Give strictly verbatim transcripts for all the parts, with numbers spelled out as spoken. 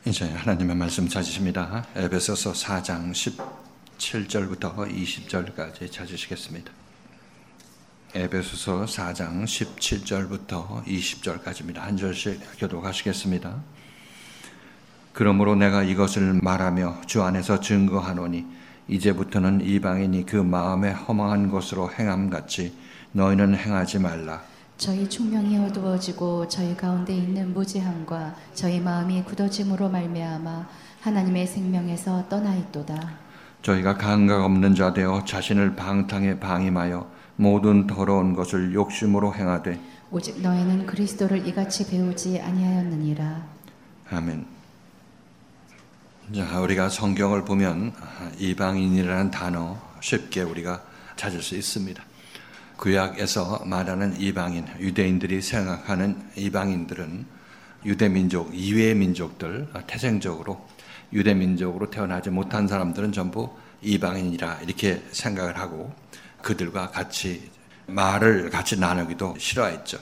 이제 하나님의 말씀 찾으십니다. 에베소서 사 장 십칠 절부터 이십 절까지 찾으시겠습니다. 에베소서 사 장 십칠 절부터 이십 절까지입니다. 한 절씩 교독하시겠습니다. 그러므로 내가 이것을 말하며 주 안에서 증거하노니 이제부터는 이방인이 그 마음에 허망한 것으로 행함같이 너희는 행하지 말라. 저희 총명이 어두워지고 저희 가운데 있는 무지함과 저희 마음이 굳어짐으로 말미암아 하나님의 생명에서 떠나 있도다. 저희가 감각 없는 자 되어 자신을 방탕에 방임하여 모든 더러운 것을 욕심으로 행하되 오직 너희는 그리스도를 이같이 배우지 아니하였느니라. 아멘. 자, 우리가 성경을 보면 이방인이라는 단어 쉽게 우리가 찾을 수 있습니다. 구약에서 말하는 이방인, 유대인들이 생각하는 이방인들은 유대민족 이외의 민족들, 태생적으로 유대민족으로 태어나지 못한 사람들은 전부 이방인이라 이렇게 생각을 하고 그들과 같이 말을 같이 나누기도 싫어했죠.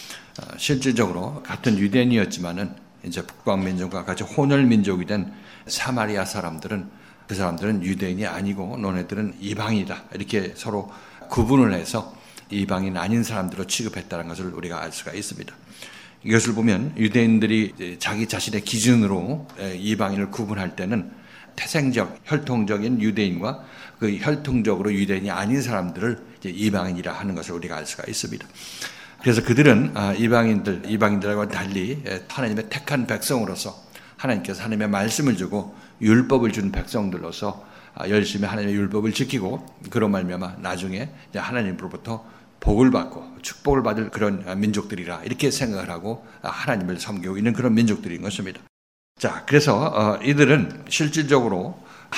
실질적으로 같은 유대인이었지만은 이제 북방민족과 같이 혼혈민족이 된 사마리아 사람들은 그 사람들은 유대인이 아니고 너네들은 이방이다 이렇게 서로 구분을 해서 이방인 아닌 사람들로 취급했다는 것을 우리가 알 수가 있습니다. 이것을 보면 유대인들이 자기 자신의 기준으로 이방인을 구분할 때는 태생적, 혈통적인 유대인과 그 혈통적으로 유대인이 아닌 사람들을 이방인이라 하는 것을 우리가 알 수가 있습니다. 그래서 그들은 이방인들, 이방인들과 달리 하나님의 택한 백성으로서 하나님께서 하나님의 말씀을 주고 율법을 준 백성들로서 열심히 하나님의 율법을 지키고 그런 말미암아 나중에 하나님으로부터 복을 받고 축복을 받을 그런 민족들이라 이렇게 생각을 하고 하나님을 섬기고 있는 그런 민족들인 것입니다. 자, 그래서 이들은 실질적으로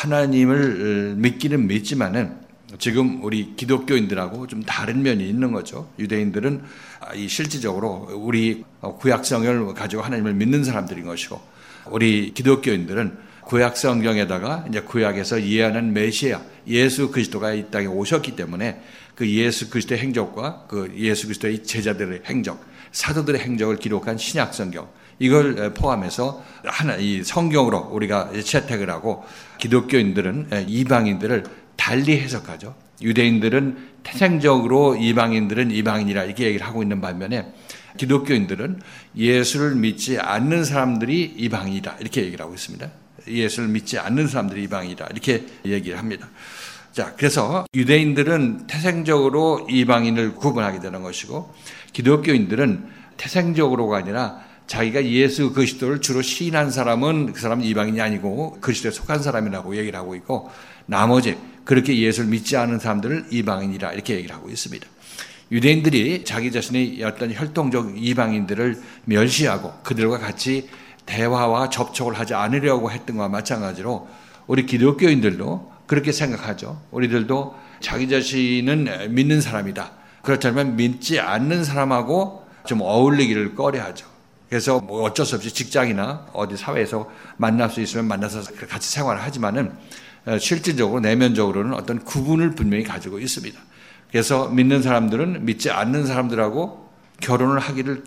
하나님을 믿기는 믿지만은 지금 우리 기독교인들하고 좀 다른 면이 있는 거죠. 유대인들은 이 실질적으로 우리 구약 성경을 가지고 하나님을 믿는 사람들인 것이고 우리 기독교인들은 구약 성경에다가 이제 구약에서 예언한 메시아 예수 그리스도가 이 땅에 오셨기 때문에 그 예수 그리스도의 행적과 그 예수 그리스도의 제자들의 행적, 사도들의 행적을 기록한 신약 성경 이걸 포함해서 하나 이 성경으로 우리가 채택을 하고 기독교인들은 이방인들을 달리 해석하죠. 유대인들은 태생적으로 이방인들은 이방인이라 이렇게 얘기를 하고 있는 반면에 기독교인들은 예수를 믿지 않는 사람들이 이방인이다 이렇게 얘기를 하고 있습니다. 예수를 믿지 않는 사람들이 이방인이다 이렇게 얘기를 합니다. 자, 그래서 유대인들은 태생적으로 이방인을 구분하게 되는 것이고 기독교인들은 태생적으로가 아니라 자기가 예수 그리스도를 주로 시인한 사람은 그 사람은 이방인이 아니고 그리스도에 속한 사람이라고 얘기를 하고 있고 나머지 그렇게 예수를 믿지 않은 사람들을 이방인이라 이렇게 얘기를 하고 있습니다. 유대인들이 자기 자신의 어떤 혈통적 이방인들을 멸시하고 그들과 같이 대화와 접촉을 하지 않으려고 했던 것과 마찬가지로 우리 기독교인들도 그렇게 생각하죠. 우리들도 자기 자신은 믿는 사람이다. 그렇다면 믿지 않는 사람하고 좀 어울리기를 꺼려하죠. 그래서 뭐 어쩔 수 없이 직장이나 어디 사회에서 만날 수 있으면 만나서 같이 생활을 하지만은 실질적으로 내면적으로는 어떤 구분을 분명히 가지고 있습니다. 그래서 믿는 사람들은 믿지 않는 사람들하고 결혼을 하기를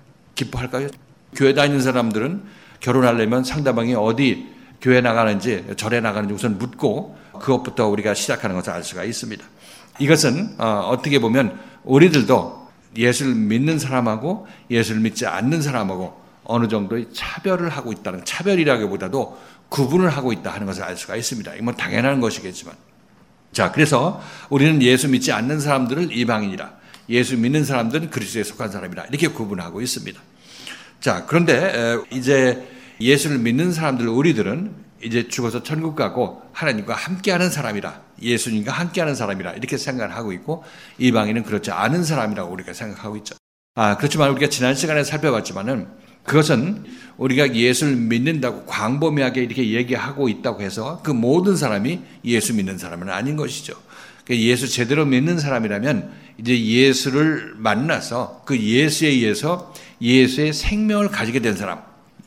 기뻐할까요? 교회 다니는 사람들은 결혼하려면 상대방이 어디 교회 나가는지 절에 나가는지 우선 묻고 그것부터 우리가 시작하는 것을 알 수가 있습니다. 이것은 어떻게 보면 우리들도 예수를 믿는 사람하고 예수를 믿지 않는 사람하고 어느 정도의 차별을 하고 있다는, 차별이라기보다도 구분을 하고 있다 하는 것을 알 수가 있습니다. 이건 뭐 당연한 것이겠지만. 자, 그래서 우리는 예수 믿지 않는 사람들을 이방인이라, 예수 믿는 사람들은 그리스도에 속한 사람이라 이렇게 구분하고 있습니다. 자, 그런데 이제 예수를 믿는 사람들 우리들은 이제 죽어서 천국 가고 하나님과 함께하는 사람이라, 예수님과 함께하는 사람이라 이렇게 생각을 하고 있고 이방인은 그렇지 않은 사람이라고 우리가 생각하고 있죠. 아, 그렇지만 우리가 지난 시간에 살펴봤지만은 그것은 우리가 예수를 믿는다고 광범위하게 이렇게 얘기하고 있다고 해서 그 모든 사람이 예수 믿는 사람은 아닌 것이죠. 예수 제대로 믿는 사람이라면 이제 예수를 만나서 그 예수에 의해서 예수의 생명을 가지게 된 사람,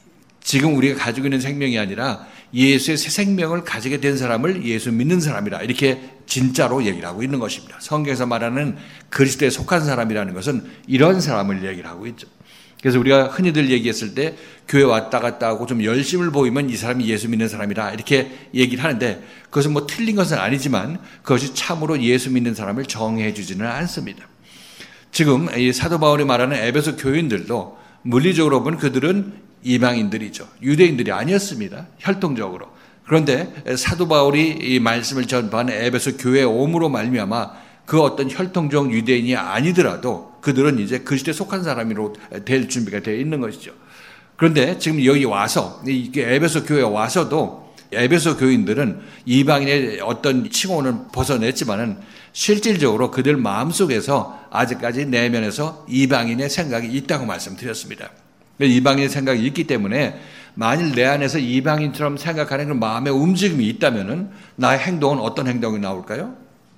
지금 우리가 가지고 있는 생명이 아니라 예수의 새 생명을 가지게 된 사람을 예수 믿는 사람이라 이렇게 진짜로 얘기를 하고 있는 것입니다. 성경에서 말하는 그리스도에 속한 사람이라는 것은 이런 사람을 얘기를 하고 있죠. 그래서 우리가 흔히들 얘기했을 때 교회 왔다 갔다 하고 좀 열심을 보이면 이 사람이 예수 믿는 사람이다 이렇게 얘기를 하는데, 그것은 뭐 틀린 것은 아니지만 그것이 참으로 예수 믿는 사람을 정의해 주지는 않습니다. 지금 이 사도 바울이 말하는 에베소 교인들도 물리적으로 보면 그들은 이방인들이죠. 유대인들이 아니었습니다. 혈통적으로. 그런데 사도 바울이 이 말씀을 전파한 에베소 교회에 옴으로 말미암아 그 어떤 혈통적 유대인이 아니더라도 그들은 이제 그리스도에 속한 사람으로 될 준비가 되어 있는 것이죠. 그런데 지금 여기 와서 이 에베소 교회에 와서도 에베소 교인들은 이방인의 어떤 칭호는 벗어냈지만은 실질적으로 그들 마음속에서 아직까지 내면에서 이방인의 생각이 있다고 말씀드렸습니다. 이방인의 생각이 있기 때문에 만일 내 안에서 이방인처럼 생각하는 그 마음의 움직임이 있다면은 나의 행동은 어떤 행동이 나올까요?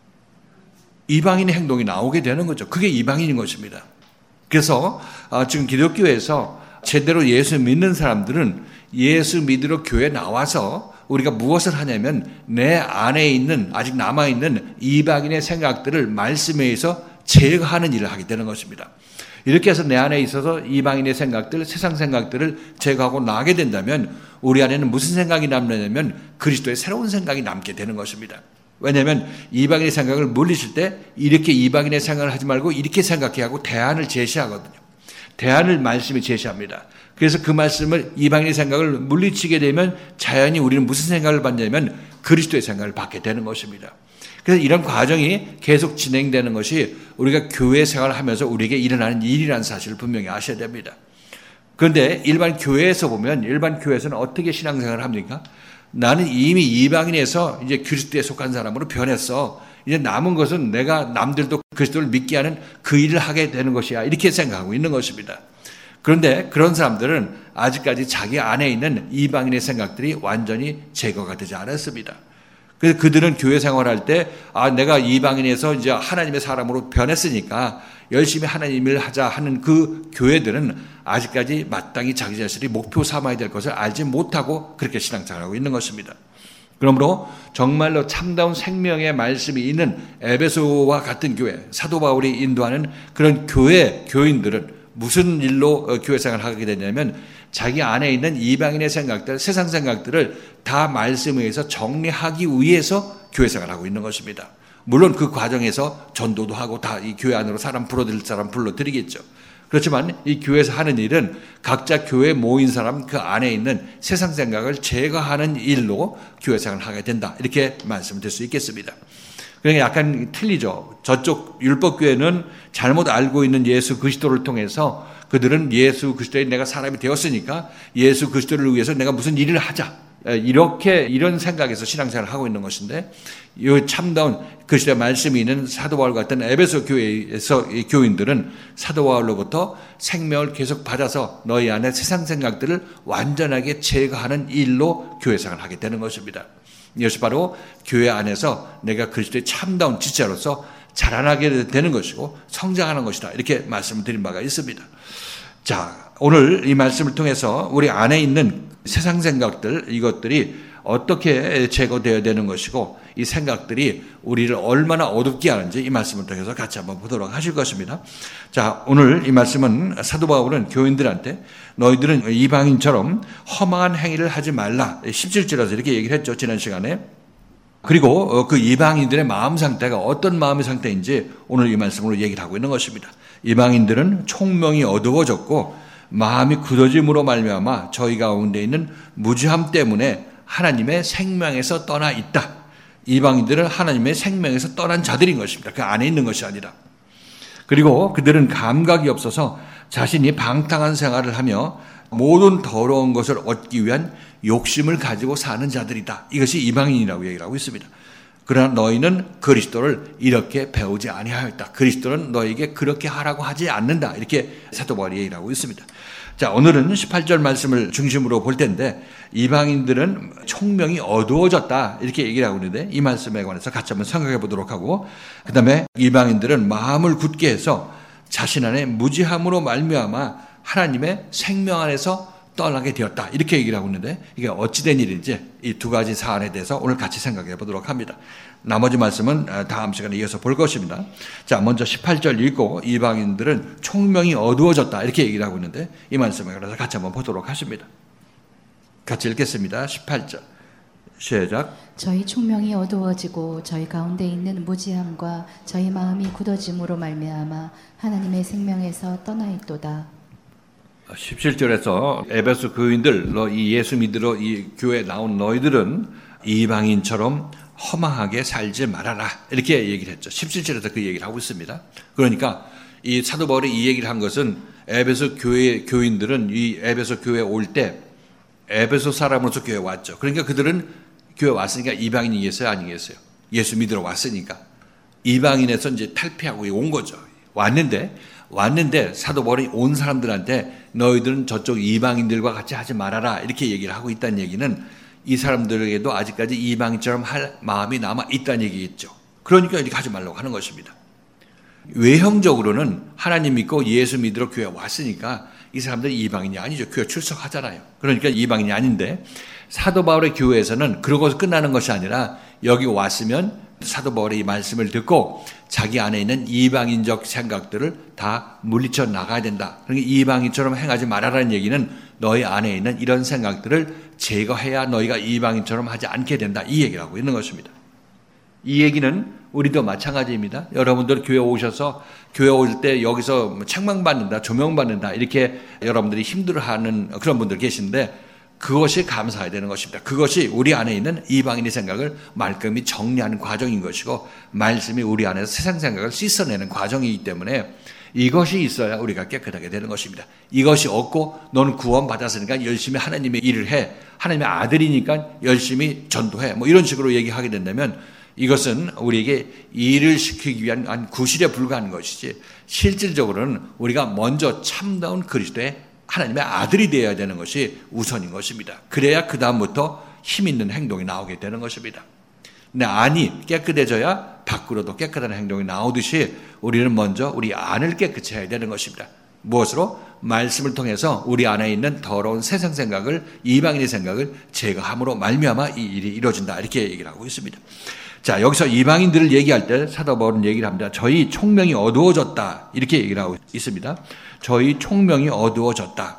이방인의 행동이 나오게 되는 거죠. 그게 이방인인 것입니다. 그래서 지금 기독교에서 제대로 예수 믿는 사람들은 예수 믿으러 교회에 나와서 우리가 무엇을 하냐면 내 안에 있는 아직 남아있는 이방인의 생각들을 말씀에 의해서 제거하는 일을 하게 되는 것입니다. 이렇게 해서 내 안에 있어서 이방인의 생각들, 세상 생각들을 제거하고 나게 된다면 우리 안에는 무슨 생각이 남느냐면 그리스도의 새로운 생각이 남게 되는 것입니다. 왜냐하면 이방인의 생각을 물리칠 때 이렇게 이방인의 생각을 하지 말고 이렇게 생각해야 하고 대안을 제시하거든요. 대안을 말씀이 제시합니다. 그래서 그 말씀을 이방인의 생각을 물리치게 되면 자연히 우리는 무슨 생각을 받냐면 그리스도의 생각을 받게 되는 것입니다. 그래서 이런 과정이 계속 진행되는 것이 우리가 교회 생활을 하면서 우리에게 일어나는 일이라는 사실을 분명히 아셔야 됩니다. 그런데 일반 교회에서 보면 일반 교회에서는 어떻게 신앙생활을 합니까? 나는 이미 이방인에서 이제 그리스도에 속한 사람으로 변했어. 이제 남은 것은 내가 남들도 그리스도를 믿게 하는 그 일을 하게 되는 것이야. 이렇게 생각하고 있는 것입니다. 그런데 그런 사람들은 아직까지 자기 안에 있는 이방인의 생각들이 완전히 제거가 되지 않았습니다. 그래서 그들은 교회 생활할 때, 아, 내가 이방인에서 이제 하나님의 사람으로 변했으니까 열심히 하나님을 하자 하는 그 교회들은 아직까지 마땅히 자기 자신이 목표 삼아야 될 것을 알지 못하고 그렇게 신앙생활하고 있는 것입니다. 그러므로 정말로 참다운 생명의 말씀이 있는 에베소와 같은 교회, 사도 바울이 인도하는 그런 교회, 교인들은 무슨 일로 교회 생활을 하게 되냐면 자기 안에 있는 이방인의 생각들, 세상 생각들을 다 말씀에 의해서 정리하기 위해서 교회 생활을 하고 있는 것입니다. 물론 그 과정에서 전도도 하고 다 이 교회 안으로 사람 불러들일 사람 불러들이겠죠. 그렇지만 이 교회에서 하는 일은 각자 교회에 모인 사람 그 안에 있는 세상 생각을 제거하는 일로 교회 생활을 하게 된다. 이렇게 말씀드릴 수 있겠습니다. 그러니까 약간 틀리죠. 저쪽 율법교회는 잘못 알고 있는 예수 그리스도를 통해서 그들은 예수 그리스도에 내가 사람이 되었으니까 예수 그리스도를 위해서 내가 무슨 일을 하자. 이렇게 이런 생각에서 신앙생활을 하고 있는 것인데 이 참다운 그리스도의 말씀이 있는 사도 바울 같은 에베소 교회에서 교인들은 사도 바울로부터 생명을 계속 받아서 너희 안에 세상 생각들을 완전하게 제거하는 일로 교회 생활을 하게 되는 것입니다. 이것이 바로 교회 안에서 내가 그리스도의 참다운 지체로서 자라나게 되는 것이고 성장하는 것이다. 이렇게 말씀을 드린 바가 있습니다. 자, 오늘 이 말씀을 통해서 우리 안에 있는 세상 생각들, 이것들이 어떻게 제거되어야 되는 것이고 이 생각들이 우리를 얼마나 어둡게 하는지 이 말씀을 통해서 같이 한번 보도록 하실 것입니다. 자, 오늘 이 말씀은 사도 바울은 교인들한테 너희들은 이방인처럼 허망한 행위를 하지 말라. 십칠 절에서 이렇게 얘기를 했죠. 지난 시간에. 그리고 그 이방인들의 마음 상태가 어떤 마음의 상태인지 오늘 이 말씀으로 얘기를 하고 있는 것입니다. 이방인들은 총명이 어두워졌고 마음이 굳어짐으로 말미암아 저희 가운데 있는 무지함 때문에 하나님의 생명에서 떠나 있다. 이방인들은 하나님의 생명에서 떠난 자들인 것입니다. 그 안에 있는 것이 아니라. 그리고 그들은 감각이 없어서 자신이 방탕한 생활을 하며 모든 더러운 것을 얻기 위한 욕심을 가지고 사는 자들이다. 이것이 이방인이라고 얘기를 하고 있습니다. 그러나 너희는 그리스도를 이렇게 배우지 아니하였다. 그리스도는 너희에게 그렇게 하라고 하지 않는다. 이렇게 사도 바울이 얘기를 하고 있습니다. 자, 오늘은 십팔 절 말씀을 중심으로 볼 텐데 이방인들은 총명이 어두워졌다. 이렇게 얘기를 하고 있는데 이 말씀에 관해서 같이 한번 생각해 보도록 하고 그 다음에 이방인들은 마음을 굳게 해서 자신 안에 무지함으로 말미암아 하나님의 생명 안에서 떠나게 되었다. 이렇게 얘기를 하고 있는데 이게 어찌된 일인지 이 두 가지 사안에 대해서 오늘 같이 생각해 보도록 합니다. 나머지 말씀은 다음 시간에 이어서 볼 것입니다. 자, 먼저 십팔 절 읽고 이방인들은 총명이 어두워졌다. 이렇게 얘기를 하고 있는데 이 말씀을 그래서 같이 한번 보도록 하십니다. 같이 읽겠습니다. 십팔 절. 시작. 저희 총명이 어두워지고 저희 가운데 있는 무지함과 저희 마음이 굳어짐으로 말미암아 하나님의 생명에서 떠나 있도다. 십칠 절에서 에베소 교인들, 너 이 예수 믿으러 이 교회에 나온 너희들은 이방인처럼 허망하게 살지 말아라. 이렇게 얘기를 했죠. 십칠 절에서 그 얘기를 하고 있습니다. 그러니까 이 사도 바울이 이 얘기를 한 것은 에베소 교회 교인들은 이 에베소 교회에 올 때 에베소 사람으로서 교회에 왔죠. 그러니까 그들은 교회 왔으니까 이방인이겠어요? 아니겠어요? 예수 믿으러 왔으니까. 이방인에서 이제 탈피하고 온 거죠. 왔는데, 왔는데 사도 바울이 온 사람들한테 너희들은 저쪽 이방인들과 같이 하지 말아라. 이렇게 얘기를 하고 있다는 얘기는 이 사람들에게도 아직까지 이방인처럼 할 마음이 남아 있다는 얘기겠죠. 그러니까 이렇게 하지 말라고 하는 것입니다. 외형적으로는 하나님 믿고 예수 믿으러 교회에 왔으니까 이 사람들이 이방인이 아니죠. 교회 출석하잖아요. 그러니까 이방인이 아닌데 사도 바울의 교회에서는 그러고서 끝나는 것이 아니라 여기 왔으면 사도 바울의 이 말씀을 듣고 자기 안에 있는 이방인적 생각들을 다 물리쳐 나가야 된다. 그러니까 이방인처럼 행하지 말아라는 얘기는 너희 안에 있는 이런 생각들을 제거해야 너희가 이방인처럼 하지 않게 된다. 이 얘기를 하고 있는 것입니다. 이 얘기는 우리도 마찬가지입니다. 여러분들 교회 오셔서 교회 올 때 여기서 책망받는다, 조명받는다 이렇게 여러분들이 힘들어하는 그런 분들 계신데 그것이 감사해야 되는 것입니다. 그것이 우리 안에 있는 이방인의 생각을 말끔히 정리하는 과정인 것이고 말씀이 우리 안에서 세상 생각을 씻어내는 과정이기 때문에 이것이 있어야 우리가 깨끗하게 되는 것입니다. 이것이 없고 너는 구원받았으니까 열심히 하나님의 일을 해. 하나님의 아들이니까 열심히 전도해. 뭐 이런 식으로 얘기하게 된다면 이것은 우리에게 일을 시키기 위한 한 구실에 불과한 것이지 실질적으로는 우리가 먼저 참다운 그리스도의 하나님의 아들이 되어야 되는 것이 우선인 것입니다. 그래야 그 다음부터 힘 있는 행동이 나오게 되는 것입니다. 근데 안이 깨끗해져야 밖으로도 깨끗한 행동이 나오듯이 우리는 먼저 우리 안을 깨끗이 해야 되는 것입니다. 무엇으로? 말씀을 통해서 우리 안에 있는 더러운 세상 생각을 이방인의 생각을 제거함으로 말미암아 이 일이 이루어진다. 이렇게 얘기를 하고 있습니다. 자, 여기서 이방인들을 얘기할 때 사도 바울은 얘기를 합니다. 저희 총명이 어두워졌다. 이렇게 얘기를 하고 있습니다. 저희 총명이 어두워졌다.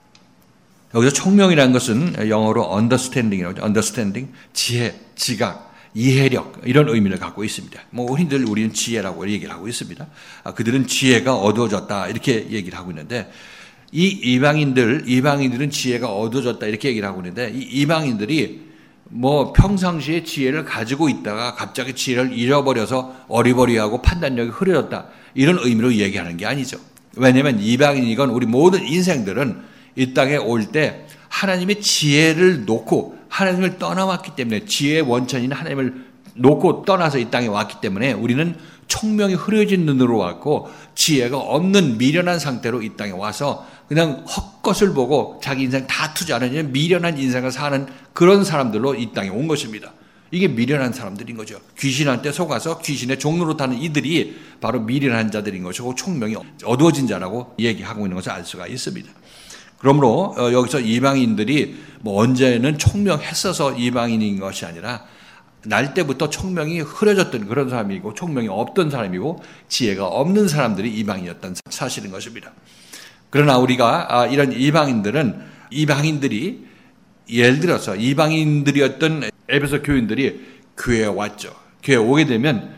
여기서 총명이라는 것은 영어로 understanding이라고 하죠. understanding, 지혜, 지각, 이해력 이런 의미를 갖고 있습니다. 뭐 흔히들 우리는 지혜라고 얘기를 하고 있습니다. 아, 그들은 지혜가 어두워졌다. 이렇게 얘기를 하고 있는데 이 이방인들, 이방인들은 지혜가 어두워졌다. 이렇게 얘기를 하고 있는데 이 이방인들이 뭐 평상시에 지혜를 가지고 있다가 갑자기 지혜를 잃어버려서 어리버리하고 판단력이 흐려졌다. 이런 의미로 얘기하는 게 아니죠. 왜냐하면 이방인이건 우리 모든 인생들은 이 땅에 올 때 하나님의 지혜를 놓고 하나님을 떠나왔기 때문에 지혜의 원천인 하나님을 놓고 떠나서 이 땅에 왔기 때문에 우리는 총명이 흐려진 눈으로 왔고 지혜가 없는 미련한 상태로 이 땅에 와서 그냥 헛것을 보고 자기 인생 다 투자하는 미련한 인생을 사는 그런 사람들로 이 땅에 온 것입니다. 이게 미련한 사람들인 거죠. 귀신한테 속아서 귀신의 종로로 타는 이들이 바로 미련한 자들인 것이고 총명이 어두워진 자라고 얘기하고 있는 것을 알 수가 있습니다. 그러므로 여기서 이방인들이 뭐 언제는 총명했어서 이방인인 것이 아니라 날 때부터 총명이 흐려졌던 그런 사람이고 총명이 없던 사람이고 지혜가 없는 사람들이 이방인이었던 사실인 것입니다. 그러나 우리가 이런 이방인들은 이방인들이 예를 들어서 이방인들이었던 에베소 교인들이 교회에 왔죠. 교회에 오게 되면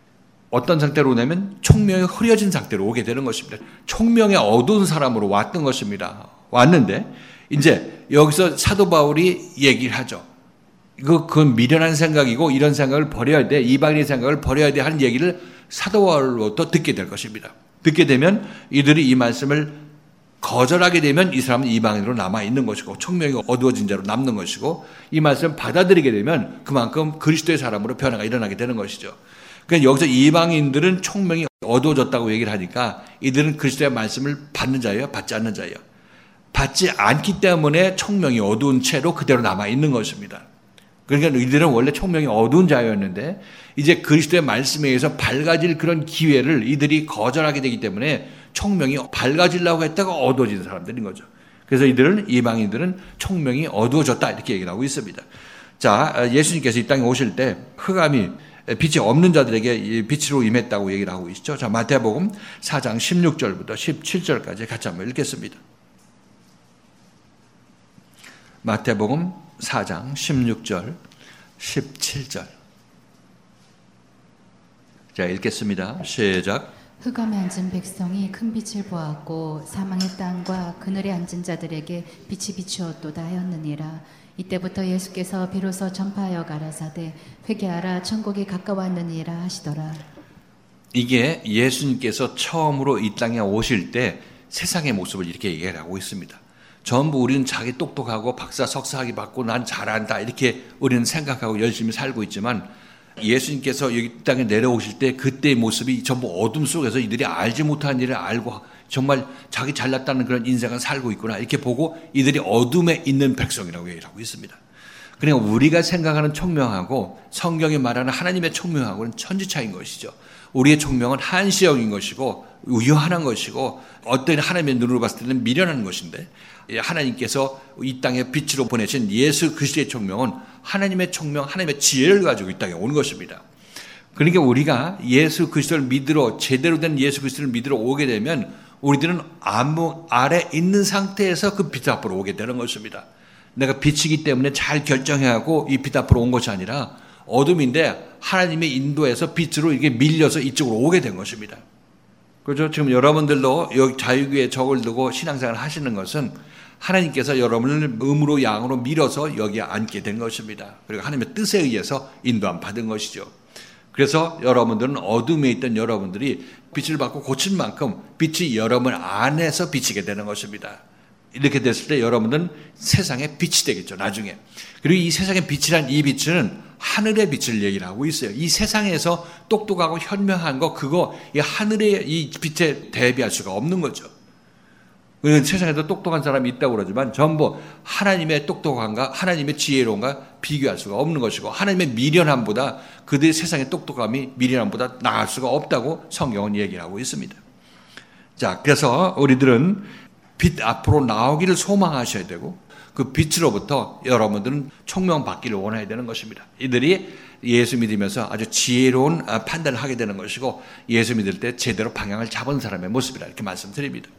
어떤 상태로 오냐면 총명이 흐려진 상태로 오게 되는 것입니다. 총명이 어두운 사람으로 왔던 것입니다. 왔는데 이제 여기서 사도 바울이 얘기를 하죠. 그, 그건 미련한 생각이고 이런 생각을 버려야 돼. 이방인의 생각을 버려야 돼 하는 얘기를 사도 바울로부터 듣게 될 것입니다. 듣게 되면 이들이 이 말씀을 거절하게 되면 이 사람은 이방인으로 남아있는 것이고 총명이 어두워진 자로 남는 것이고 이 말씀을 받아들이게 되면 그만큼 그리스도의 사람으로 변화가 일어나게 되는 것이죠. 그러니까 여기서 이방인들은 총명이 어두워졌다고 얘기를 하니까 이들은 그리스도의 말씀을 받는 자예요? 받지 않는 자예요? 받지 않기 때문에 총명이 어두운 채로 그대로 남아있는 것입니다. 그러니까 이들은 원래 총명이 어두운 자였는데 이제 그리스도의 말씀에 의해서 밝아질 그런 기회를 이들이 거절하게 되기 때문에 총명이 밝아지려고 했다가 어두워진 사람들인 거죠. 그래서 이들은 이방인들은 총명이 어두워졌다 이렇게 얘기를 하고 있습니다. 자, 예수님께서 이 땅에 오실 때 흑암이 빛이 없는 자들에게 빛으로 임했다고 얘기를 하고 있죠. 자, 마태복음 사 장 십육 절부터 십칠 절까지 같이 한번 읽겠습니다. 마태복음 사 장 십육 절, 십칠 절. 자, 읽겠습니다. 시작. 흑암에 앉은 백성이 큰 빛을 보았고 사망의 땅과 그늘에 앉은 자들에게 빛이 비추었도다 하였느니라. 이때부터 예수께서 비로소 전파하여 가라사대 회개하라 천국이 가까웠느니라 하시더라. 이게 예수님께서 처음으로 이 땅에 오실 때 세상의 모습을 이렇게 얘기하고 있습니다. 전부 우리는 자기 똑똑하고 박사 석사학위 받고 난 잘한다 이렇게 우리는 생각하고 열심히 살고 있지만 예수님께서 여기 땅에 내려오실 때 그때의 모습이 전부 어둠 속에서 이들이 알지 못한 일을 알고 정말 자기 잘났다는 그런 인생을 살고 있구나 이렇게 보고 이들이 어둠에 있는 백성이라고 얘기하고 있습니다. 그러니까 우리가 생각하는 총명하고 성경이 말하는 하나님의 총명하고는 천지차이인 것이죠. 우리의 총명은 한시적인 것이고 유한한 것이고 어떤 하나님의 눈으로 봤을 때는 미련한 것인데 하나님께서 이 땅에 빛으로 보내신 예수 그리스도의 총명은 하나님의 총명, 하나님의 지혜를 가지고 이 땅에 온 것입니다. 그러니까 우리가 예수 그리스도를 믿으러 제대로 된 예수 그리스도를 믿으러 오게 되면 우리들은 암흑 아래 있는 상태에서 그 빛 앞으로 오게 되는 것입니다. 내가 빛이기 때문에 잘 결정해야 하고 이 빛 앞으로 온 것이 아니라 어둠인데 하나님의 인도에서 빛으로 이렇게 밀려서 이쪽으로 오게 된 것입니다. 그렇죠? 지금 여러분들도 여기 자유교회에 적을 두고 신앙생활을 하시는 것은 하나님께서 여러분을 음으로 양으로 밀어서 여기에 앉게 된 것입니다. 그리고 하나님의 뜻에 의해서 인도함 받은 것이죠. 그래서 여러분들은 어둠에 있던 여러분들이 빛을 받고 고친 만큼 빛이 여러분 안에서 비치게 되는 것입니다. 이렇게 됐을 때 여러분은 세상의 빛이 되겠죠, 나중에. 그리고 이 세상의 빛이란 이 빛은 하늘의 빛을 얘기를 하고 있어요. 이 세상에서 똑똑하고 현명한 거, 그거, 이 하늘의 이 빛에 대비할 수가 없는 거죠. 세상에도 똑똑한 사람이 있다고 그러지만 전부 하나님의 똑똑함과 하나님의 지혜로움과 비교할 수가 없는 것이고 하나님의 미련함보다 그들의 세상의 똑똑함이 미련함보다 나을 수가 없다고 성경은 얘기를 하고 있습니다. 자, 그래서 우리들은 빛 앞으로 나오기를 소망하셔야 되고 그 빛으로부터 여러분들은 총명받기를 원해야 되는 것입니다. 이들이 예수 믿으면서 아주 지혜로운 판단을 하게 되는 것이고 예수 믿을 때 제대로 방향을 잡은 사람의 모습이라 이렇게 말씀드립니다.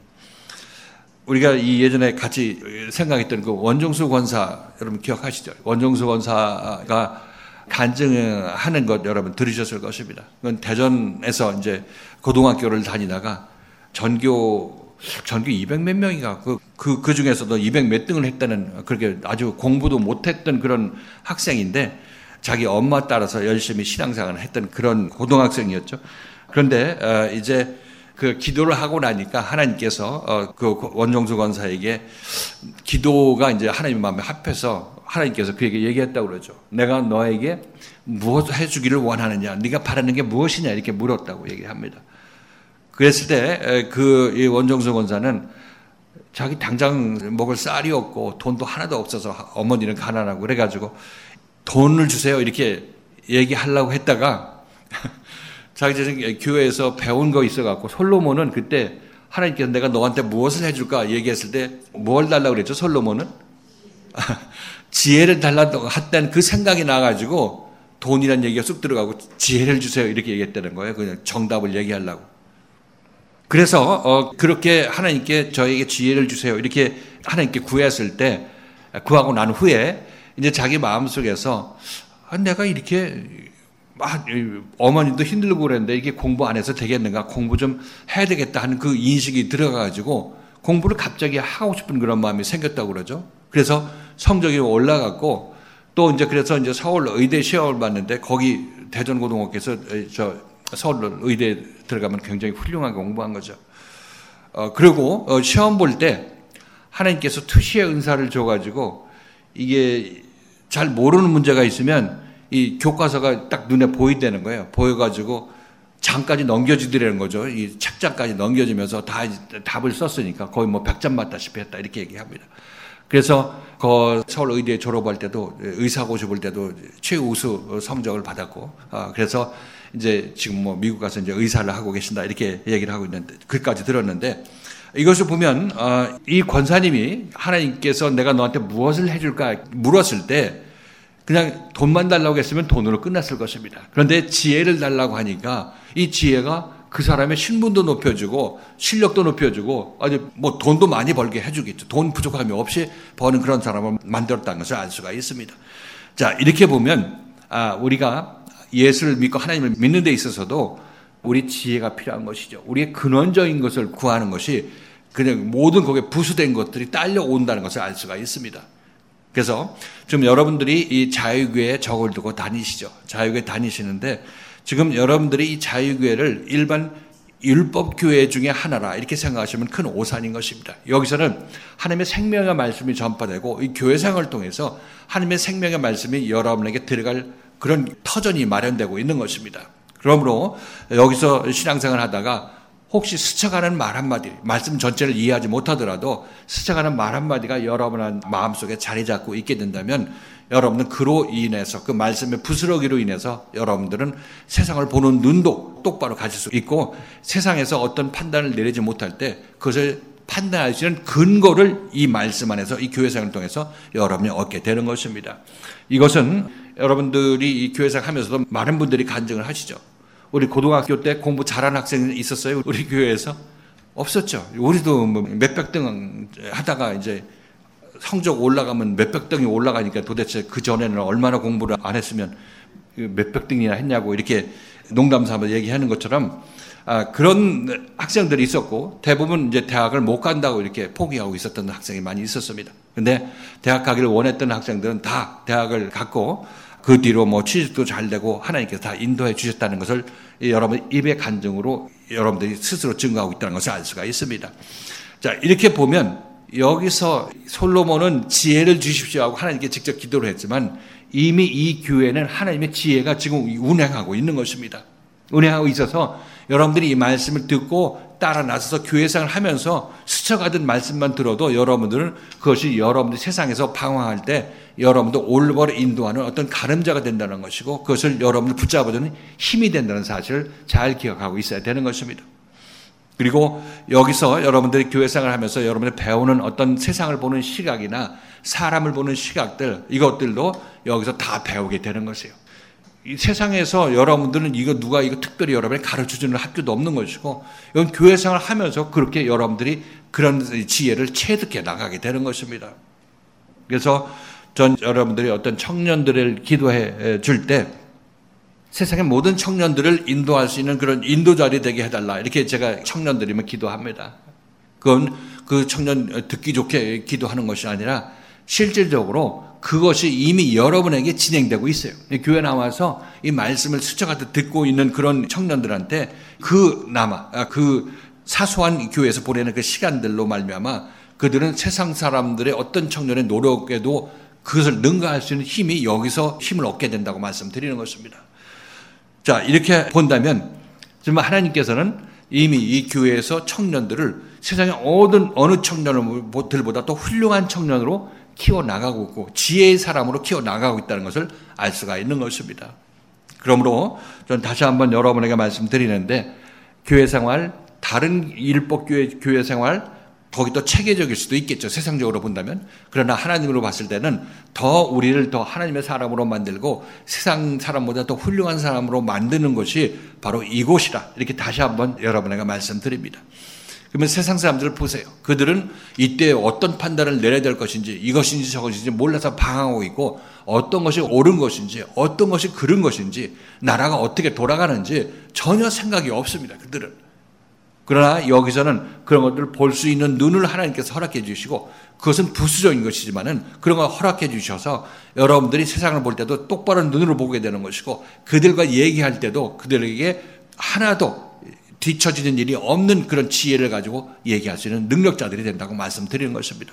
우리가 이 예전에 같이 생각했던 그 원종수 권사 여러분 기억하시죠? 원종수 권사가 간증하는 것 여러분 들으셨을 것입니다. 그건 대전에서 이제 고등학교를 다니다가 전교 전교 이백 몇 명이가 그, 그, 그 중에서도 이백 몇 등을 했다는 그렇게 아주 공부도 못했던 그런 학생인데 자기 엄마 따라서 열심히 신앙생활을 했던 그런 고등학생이었죠. 그런데 어, 이제 그 기도를 하고 나니까 하나님께서 어, 그 원종수 권사에게 기도가 이제 하나님 마음에 합해서 하나님께서 그에게 얘기했다고 그러죠. 내가 너에게 무엇을 해주기를 원하느냐, 네가 바라는 게 무엇이냐 이렇게 물었다고 얘기합니다. 그랬을 때 그 원종수 권사는 자기 당장 먹을 쌀이 없고 돈도 하나도 없어서 어머니는 가난하고 그래가지고 돈을 주세요 이렇게 얘기하려고 했다가 자기 교회에서 배운 거 있어갖고 솔로몬은 그때 하나님께서 내가 너한테 무엇을 해줄까 얘기했을 때 뭘 달라고 그랬죠? 솔로몬은 지혜를 달라고 했던 그 생각이 나가지고 돈이라는 얘기가 쑥 들어가고 지혜를 주세요 이렇게 얘기했다는 거예요. 그냥 정답을 얘기하려고. 그래서 어 그렇게 하나님께 저에게 지혜를 주세요 이렇게 하나님께 구했을 때 구하고 난 후에 이제 자기 마음속에서 아, 내가 이렇게 아, 어머님도 힘들고 그랬는데 이게 공부 안 해서 되겠는가, 공부 좀 해야 되겠다 하는 그 인식이 들어가가지고 공부를 갑자기 하고 싶은 그런 마음이 생겼다고 그러죠. 그래서 성적이 올라갔고 또 이제 그래서 이제 서울 의대 시험을 봤는데 거기 대전고등학교에서 저 서울 의대에 들어가면 굉장히 훌륭하게 공부한 거죠. 어, 그리고 어, 시험 볼 때 하나님께서 투시의 은사를 줘가지고 이게 잘 모르는 문제가 있으면 이 교과서가 딱 눈에 보이다는 거예요. 보여가지고 장까지 넘겨주더라는 거죠. 이 책장까지 넘겨주면서 다 답을 썼으니까 거의 뭐 백 점 맞다시피 했다 이렇게 얘기합니다. 그래서 그 서울 의대 졸업할 때도 의사고시 볼 때도 최우수 성적을 받았고, 아, 그래서 이제 지금 뭐 미국 가서 이제 의사를 하고 계신다 이렇게 얘기를 하고 있는데 그까지 들었는데 이것을 보면 어, 이 권사님이 하나님께서 내가 너한테 무엇을 해줄까 물었을 때 그냥 돈만 달라고 했으면 돈으로 끝났을 것입니다. 그런데 지혜를 달라고 하니까 이 지혜가 그 사람의 신분도 높여주고 실력도 높여주고 아주 뭐 돈도 많이 벌게 해주겠죠. 돈 부족함이 없이 버는 그런 사람을 만들었다는 것을 알 수가 있습니다. 자, 이렇게 보면 아, 우리가 예수를 믿고 하나님을 믿는 데 있어서도 우리 지혜가 필요한 것이죠. 우리의 근원적인 것을 구하는 것이 그냥 모든 거기에 부수된 것들이 딸려온다는 것을 알 수가 있습니다. 그래서 지금 여러분들이 이 자유교회에 적을 두고 다니시죠. 자유교회 다니시는데 지금 여러분들이 이 자유교회를 일반 율법교회 중에 하나라 이렇게 생각하시면 큰 오산인 것입니다. 여기서는 하나님의 생명의 말씀이 전파되고 이 교회 생활을 통해서 하나님의 생명의 말씀이 여러분에게 들어갈 그런 터전이 마련되고 있는 것입니다. 그러므로 여기서 신앙생활을 하다가 혹시 스쳐가는 말 한마디, 말씀 전체를 이해하지 못하더라도 스쳐가는 말 한마디가 여러분 마음속에 자리 잡고 있게 된다면 여러분은 그로 인해서 그 말씀의 부스러기로 인해서 여러분들은 세상을 보는 눈도 똑바로 가질 수 있고 세상에서 어떤 판단을 내리지 못할 때 그것을 판단할 수 있는 근거를 이 말씀 안에서 이 교회생활을 통해서 여러분이 얻게 되는 것입니다. 이것은 여러분들이 이 교회생활 하면서도 많은 분들이 간증을 하시죠. 우리 고등학교 때 공부 잘하는 학생이 있었어요? 우리 교회에서? 없었죠. 우리도 뭐 몇백 등 하다가 이제 성적 올라가면 몇백 등이 올라가니까 도대체 그 전에는 얼마나 공부를 안 했으면 몇백 등이나 했냐고 이렇게 농담 삼아 얘기하는 것처럼 아, 그런 학생들이 있었고 대부분 이제 대학을 못 간다고 이렇게 포기하고 있었던 학생이 많이 있었습니다. 근데 대학 가기를 원했던 학생들은 다 대학을 갔고 그 뒤로 뭐 취직도 잘 되고 하나님께서 다 인도해 주셨다는 것을 여러분 입의 간증으로 여러분들이 스스로 증거하고 있다는 것을 알 수가 있습니다. 자, 이렇게 보면 여기서 솔로몬은 지혜를 주십시오 하고 하나님께 직접 기도를 했지만 이미 이 교회는 하나님의 지혜가 지금 운행하고 있는 것입니다. 운행하고 있어서 여러분들이 이 말씀을 듣고 따라 나서서 교회생활을 하면서 스쳐가던 말씀만 들어도 여러분들은 그것이 여러분들 세상에서 방황할 때 여러분들 올바로 인도하는 어떤 가름자가 된다는 것이고 그것을 여러분들 붙잡아주는 힘이 된다는 사실을 잘 기억하고 있어야 되는 것입니다. 그리고 여기서 여러분들이 교회생활을 하면서 여러분들이 배우는 어떤 세상을 보는 시각이나 사람을 보는 시각들 이것들도 여기서 다 배우게 되는 것이에요. 이 세상에서 여러분들은 이거 누가 이거 특별히 여러분이 가르쳐주는 학교도 없는 것이고 이건 교회생활을 하면서 그렇게 여러분들이 그런 지혜를 체득해 나가게 되는 것입니다. 그래서 전 여러분들이 어떤 청년들을 기도해 줄 때 세상의 모든 청년들을 인도할 수 있는 그런 인도자리 되게 해달라 이렇게 제가 청년들이면 기도합니다. 그건 그 청년 듣기 좋게 기도하는 것이 아니라 실질적으로 그것이 이미 여러분에게 진행되고 있어요. 교회 나와서 이 말씀을 스쳐가듯 듣고 있는 그런 청년들한테 그나마 그 사소한 교회에서 보내는 그 시간들로 말미암아 그들은 세상 사람들의 어떤 청년의 노력에도 그것을 능가할 수 있는 힘이 여기서 힘을 얻게 된다고 말씀드리는 것입니다. 자, 이렇게 본다면 정말 하나님께서는 이미 이 교회에서 청년들을 세상의 어떤 어느 청년들보다 더 훌륭한 청년으로 키워나가고 있고 지혜의 사람으로 키워나가고 있다는 것을 알 수가 있는 것입니다. 그러므로 저는 다시 한번 여러분에게 말씀드리는데 교회 생활, 다른 율법교회 교회 생활 거기 또 체계적일 수도 있겠죠. 세상적으로 본다면. 그러나 하나님으로 봤을 때는 더 우리를 더 하나님의 사람으로 만들고 세상 사람보다 더 훌륭한 사람으로 만드는 것이 바로 이곳이라 이렇게 다시 한번 여러분에게 말씀드립니다. 그러면 세상 사람들을 보세요. 그들은 이때 어떤 판단을 내려야 될 것인지 이것인지 저것인지 몰라서 방황하고 있고 어떤 것이 옳은 것인지 어떤 것이 그른 것인지 나라가 어떻게 돌아가는지 전혀 생각이 없습니다. 그들은. 그러나 여기서는 그런 것들을 볼 수 있는 눈을 하나님께서 허락해 주시고 그것은 부수적인 것이지만은 그런 걸 허락해 주셔서 여러분들이 세상을 볼 때도 똑바로 눈으로 보게 되는 것이고 그들과 얘기할 때도 그들에게 하나도 뒤처지는 일이 없는 그런 지혜를 가지고 얘기할 수 있는 능력자들이 된다고 말씀드리는 것입니다.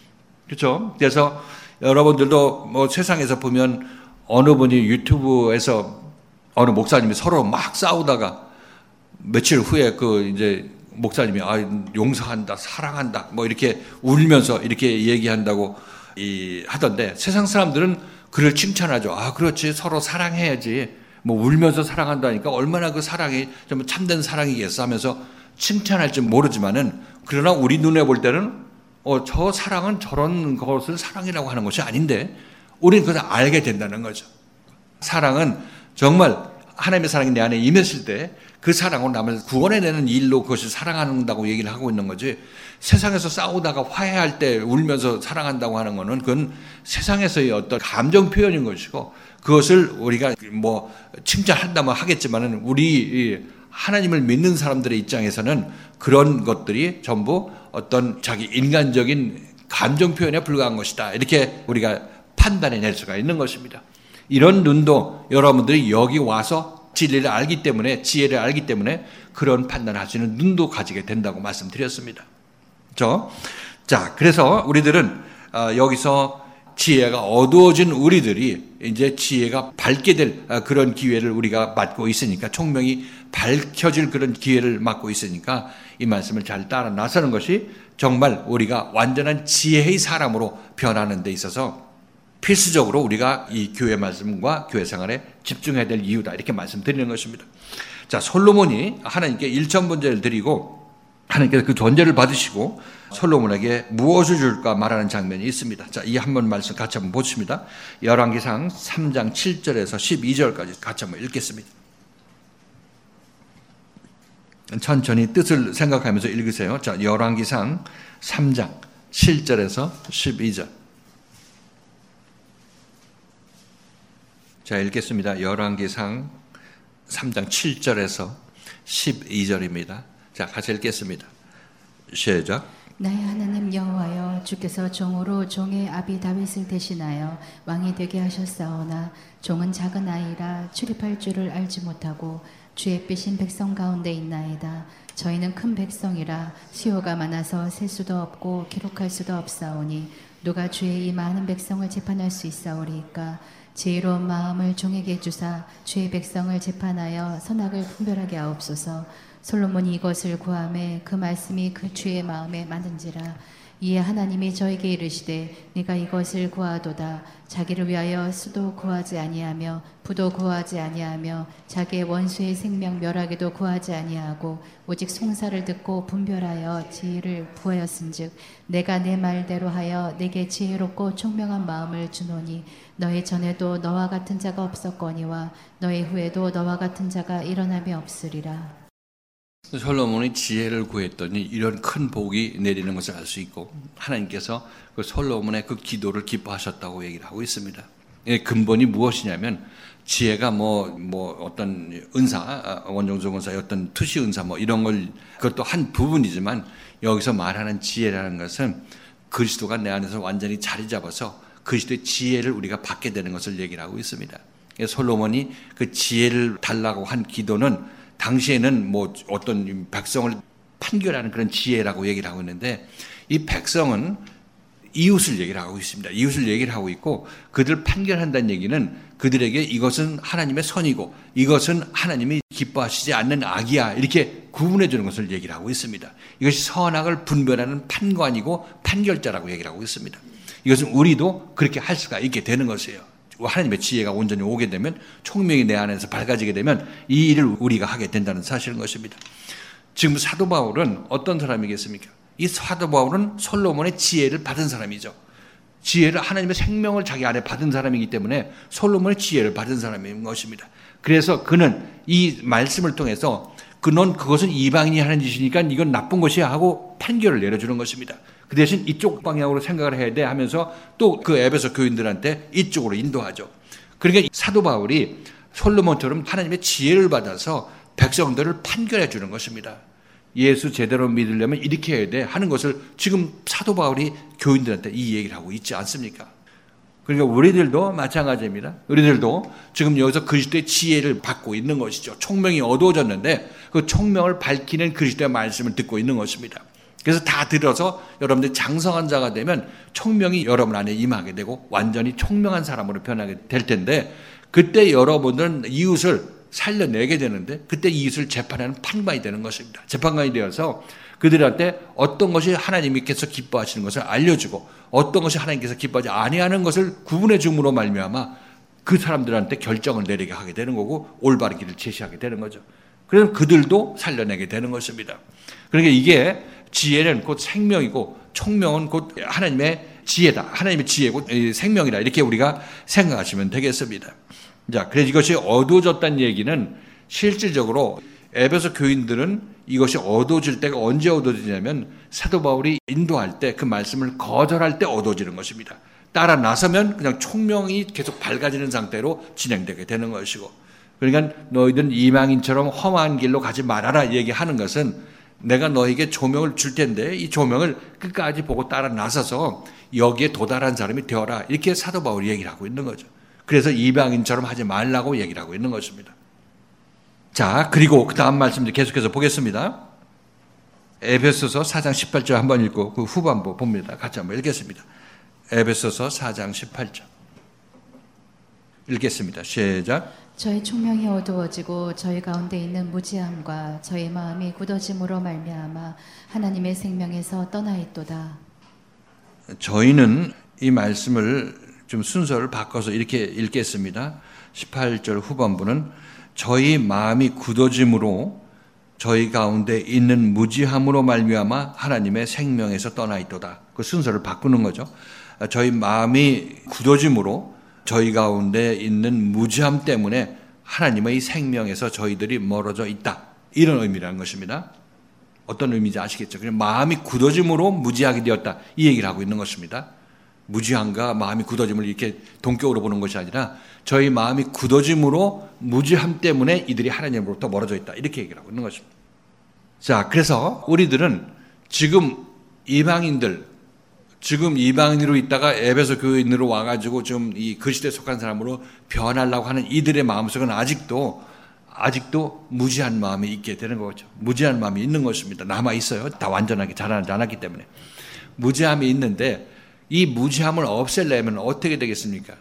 그렇죠? 그래서 여러분들도 뭐 세상에서 보면 어느 분이 유튜브에서 어느 목사님이 서로 막 싸우다가 며칠 후에 그 이제 목사님이 아 용서한다, 사랑한다, 뭐 이렇게 울면서 이렇게 얘기한다고 이 하던데 세상 사람들은 그를 칭찬하죠. 아 그렇지 서로 사랑해야지. 뭐 울면서 사랑한다니까 얼마나 그 사랑이 좀 참된 사랑이겠어 하면서 칭찬할지 모르지만은 그러나 우리 눈에 볼 때는 어, 저 사랑은 저런 것을 사랑이라고 하는 것이 아닌데 우리는 그것을 알게 된다는 거죠. 사랑은 정말 하나님의 사랑이 내 안에 임했을 때 그 사랑으로 남을 구원해내는 일로 그것을 사랑한다고 얘기를 하고 있는 거지, 세상에서 싸우다가 화해할 때 울면서 사랑한다고 하는 것은 그건 세상에서의 어떤 감정 표현인 것이고, 그것을 우리가 뭐 칭찬한다면 하겠지만은 우리 하나님을 믿는 사람들의 입장에서는 그런 것들이 전부 어떤 자기 인간적인 감정 표현에 불과한 것이다, 이렇게 우리가 판단해낼 수가 있는 것입니다. 이런 눈도 여러분들이 여기 와서 진리를 알기 때문에, 지혜를 알기 때문에 그런 판단할 수 있는 눈도 가지게 된다고 말씀드렸습니다. 그렇죠? 자, 그래서 우리들은 여기서 지혜가 어두워진 우리들이 이제 지혜가 밝게 될 그런 기회를 우리가 맞고 있으니까, 총명이 밝혀질 그런 기회를 맞고 있으니까 이 말씀을 잘 따라 나서는 것이 정말 우리가 완전한 지혜의 사람으로 변하는 데 있어서 필수적으로 우리가 이 교회 말씀과 교회 생활에 집중해야 될 이유다, 이렇게 말씀드리는 것입니다. 자, 솔로몬이 하나님께 일천번제를 드리고 하나님께서 그 전제를 받으시고 솔로몬에게 무엇을 줄까 말하는 장면이 있습니다. 자, 이 한 번 말씀 같이 한번 보십니다. 열왕기상 삼 장 칠 절에서 십이 절까지 같이 한번 읽겠습니다. 천천히 뜻을 생각하면서 읽으세요. 자, 열왕기상 삼 장 칠 절에서 십이 절. 자, 읽겠습니다. 열왕기상 삼 장 칠 절에서 십이 절입니다. 자, 같이 읽겠습니다. 시작. 나의 하나님 여호와여, 주께서 종으로 종의 아비 다윗을 대신하여 왕이 되게 하셨사오나 종은 작은 아이라 출입할 줄을 알지 못하고 주의 삐신 백성 가운데 있나이다. 저희는 큰 백성이라 수요가 많아서 셀 수도 없고 기록할 수도 없사오니 누가 주의 이 많은 백성을 재판할 수 있사오리이까. 지혜로운 마음을 종에게 주사 주의 백성을 재판하여 선악을 분별하게 하옵소서. 솔로몬이 이것을 구하매 그 말씀이 그 주의 마음에 맞은지라. 이에 하나님이 저에게 이르시되 네가 이것을 구하도다. 자기를 위하여 수도 구하지 아니하며 부도 구하지 아니하며 자기의 원수의 생명 멸하기도 구하지 아니하고 오직 송사를 듣고 분별하여 지혜를 구하였은즉 내가 내 말대로 하여 내게 지혜롭고 총명한 마음을 주노니 너의 전에도 너와 같은 자가 없었거니와 너의 후에도 너와 같은 자가 일어남이 없으리라. 솔로몬이 지혜를 구했더니 이런 큰 복이 내리는 것을 알 수 있고, 하나님께서 그 솔로몬의 그 기도를 기뻐하셨다고 얘기를 하고 있습니다. 근본이 무엇이냐면 지혜가 뭐, 뭐 어떤 은사, 원종성 은사의 어떤 투시 은사 뭐 이런 걸, 그것도 한 부분이지만 여기서 말하는 지혜라는 것은 그리스도가 내 안에서 완전히 자리 잡아서 그리스도의 지혜를 우리가 받게 되는 것을 얘기를 하고 있습니다. 솔로몬이 그 지혜를 달라고 한 기도는 당시에는 뭐 어떤 백성을 판결하는 그런 지혜라고 얘기를 하고 있는데, 이 백성은 이웃을 얘기를 하고 있습니다. 이웃을 얘기를 하고 있고, 그들을 판결한다는 얘기는 그들에게 이것은 하나님의 선이고 이것은 하나님이 기뻐하시지 않는 악이야, 이렇게 구분해 주는 것을 얘기를 하고 있습니다. 이것이 선악을 분별하는 판관이고 판결자라고 얘기를 하고 있습니다. 이것은 우리도 그렇게 할 수가 있게 되는 것이에요. 하나님의 지혜가 온전히 오게 되면, 총명이 내 안에서 밝아지게 되면 이 일을 우리가 하게 된다는 사실인 것입니다. 지금 사도 바울은 어떤 사람이겠습니까? 이 사도 바울은 솔로몬의 지혜를 받은 사람이죠. 지혜를, 하나님의 생명을 자기 안에 받은 사람이기 때문에 솔로몬의 지혜를 받은 사람인 것입니다. 그래서 그는 이 말씀을 통해서 그는 그것은 이방인이 하는 짓이니까 이건 나쁜 것이야 하고 판결을 내려주는 것입니다. 그 대신 이쪽 방향으로 생각을 해야 돼 하면서 또 그 에베소 교인들한테 이쪽으로 인도하죠. 그러니까 사도 바울이 솔로몬처럼 하나님의 지혜를 받아서 백성들을 판결해 주는 것입니다. 예수 제대로 믿으려면 이렇게 해야 돼 하는 것을 지금 사도 바울이 교인들한테 이 얘기를 하고 있지 않습니까? 그러니까 우리들도 마찬가지입니다. 우리들도 지금 여기서 그리스도의 지혜를 받고 있는 것이죠. 총명이 어두워졌는데 그 총명을 밝히는 그리스도의 말씀을 듣고 있는 것입니다. 그래서 다 들어서 여러분들이 장성한 자가 되면 총명이 여러분 안에 임하게 되고 완전히 총명한 사람으로 변하게 될 텐데, 그때 여러분들은 이웃을 살려내게 되는데 그때 이웃을 재판하는 판관이 되는 것입니다. 재판관이 되어서 그들한테 어떤 것이 하나님께서 기뻐하시는 것을 알려주고 어떤 것이 하나님께서 기뻐하지 아니하는 것을 구분해 줌으로 말미암아 그 사람들한테 결정을 내리게 하게 되는 거고 올바른 길을 제시하게 되는 거죠. 그래서 그들도 살려내게 되는 것입니다. 그러니까 이게 지혜는 곧 생명이고 총명은 곧 하나님의 지혜다. 하나님의 지혜고 생명이다. 이렇게 우리가 생각하시면 되겠습니다. 자, 그래서 이것이 어두워졌다는 얘기는 실질적으로 에베소 교인들은 이것이 어두워질 때가 언제 어두워지냐면 사도 바울이 인도할 때 그 말씀을 거절할 때 어두워지는 것입니다. 따라 나서면 그냥 총명이 계속 밝아지는 상태로 진행되게 되는 것이고, 그러니까 너희들은 이방인처럼 험한 길로 가지 말아라 얘기하는 것은 내가 너에게 조명을 줄 텐데 이 조명을 끝까지 보고 따라 나서서 여기에 도달한 사람이 되어라, 이렇게 사도 바울이 얘기를 하고 있는 거죠. 그래서 이방인처럼 하지 말라고 얘기를 하고 있는 것입니다. 자, 그리고 그 다음 말씀 계속해서 보겠습니다. 에베소서 사 장 십팔 절 한번 읽고 그 후반부 봅니다. 같이 한번 읽겠습니다. 에베소서 사 장 십팔 절 읽겠습니다. 시작. 저희 총명이 어두워지고 저희 가운데 있는 무지함과 저희 마음이 굳어짐으로 말미암아 하나님의 생명에서 떠나 있도다. 저희는 이 말씀을 좀 순서를 바꿔서 이렇게 읽겠습니다. 십팔 절 후반부는 저희 마음이 굳어짐으로 저희 가운데 있는 무지함으로 말미암아 하나님의 생명에서 떠나 있도다. 그 순서를 바꾸는 거죠. 저희 마음이 굳어짐으로 저희 가운데 있는 무지함 때문에 하나님의 생명에서 저희들이 멀어져 있다. 이런 의미라는 것입니다. 어떤 의미인지 아시겠죠? 그냥 마음이 굳어짐으로 무지하게 되었다. 이 얘기를 하고 있는 것입니다. 무지함과 마음이 굳어짐을 이렇게 동격으로 보는 것이 아니라 저희 마음이 굳어짐으로 무지함 때문에 이들이 하나님으로부터 멀어져 있다. 이렇게 얘기를 하고 있는 것입니다. 자, 그래서 우리들은 지금 이방인들, 지금 이방인으로 있다가 에베소 교인으로 와가지고 좀 이 그리스도에 속한 사람으로 변하려고 하는 이들의 마음속은 아직도 아직도 무지한 마음이 있게 되는 거죠. 무지한 마음이 있는 것입니다. 남아 있어요. 다 완전하게 자라나지 않았기 때문에 무지함이 있는데 이 무지함을 없애려면 어떻게 되겠습니까?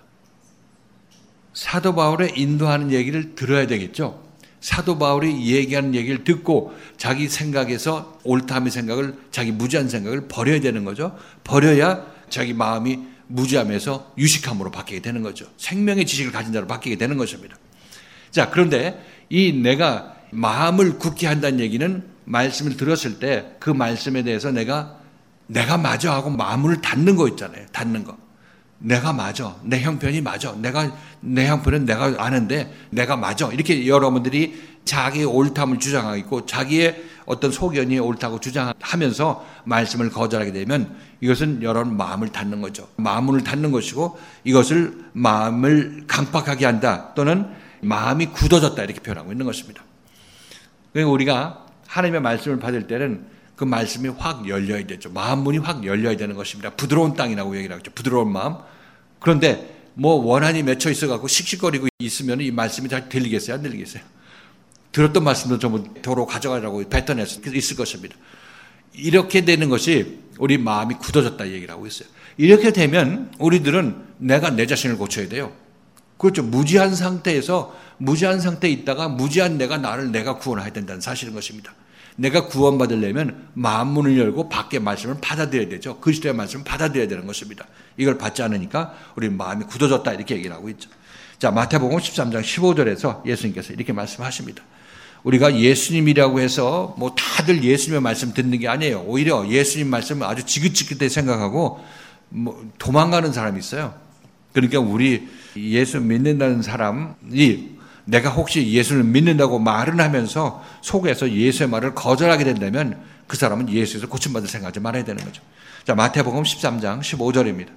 사도 바울의 인도하는 얘기를 들어야 되겠죠. 사도 바울이 얘기하는 얘기를 듣고 자기 생각에서 옳다함의 생각을, 자기 무지한 생각을 버려야 되는 거죠. 버려야 자기 마음이 무지함에서 유식함으로 바뀌게 되는 거죠. 생명의 지식을 가진 자로 바뀌게 되는 것입니다. 자, 그런데 이 내가 마음을 굳게 한다는 얘기는 말씀을 들었을 때 그 말씀에 대해서 내가 내가 맞아 하고 마음을 닫는 거 있잖아요. 닫는 거. 내가 맞아. 내 형편이 맞아. 내가, 내 형편은 내가 아는데 내가 맞아. 이렇게 여러분들이 자기의 옳다함을 주장하고 있고 자기의 어떤 소견이 옳다고 주장하면서 말씀을 거절하게 되면 이것은 여러분 마음을 닫는 거죠. 마음을 닫는 것이고 이것을 마음을 강박하게 한다 또는 마음이 굳어졌다 이렇게 표현하고 있는 것입니다. 그러니까 우리가 하나님의 말씀을 받을 때는 그 말씀이 확 열려야 되죠. 마음 문이 확 열려야 되는 것입니다. 부드러운 땅이라고 얘기를 하죠. 부드러운 마음. 그런데 뭐 원한이 맺혀 있어갖고 씩씩거리고 있으면 이 말씀이 잘 들리겠어요? 안 들리겠어요? 들었던 말씀도 전부 도로 가져가라고 뱉어낼 수 있을 것입니다. 이렇게 되는 것이 우리 마음이 굳어졌다 얘기를 하고 있어요. 이렇게 되면 우리들은 내가 내 자신을 고쳐야 돼요. 그렇죠. 무지한 상태에서 무지한 상태에 있다가 무지한 내가 나를 내가 구원해야 된다는 사실인 것입니다. 내가 구원받으려면 마음 문을 열고 밖에 말씀을 받아들여야 되죠. 그리스도의 말씀을 받아들여야 되는 것입니다. 이걸 받지 않으니까 우리 마음이 굳어졌다 이렇게 얘기를 하고 있죠. 자, 마태복음 십삼 장 십오 절에서 예수님께서 이렇게 말씀하십니다. 우리가 예수님이라고 해서 뭐 다들 예수님의 말씀 듣는 게 아니에요. 오히려 예수님 말씀을 아주 지긋지긋하게 생각하고 뭐 도망가는 사람이 있어요. 그러니까 우리 예수 믿는다는 사람이 내가 혹시 예수를 믿는다고 말은 하면서 속에서 예수의 말을 거절하게 된다면 그 사람은 예수에서 고침받을 생각하지 말아야 되는 거죠. 자, 마태복음 십삼 장 십오 절입니다.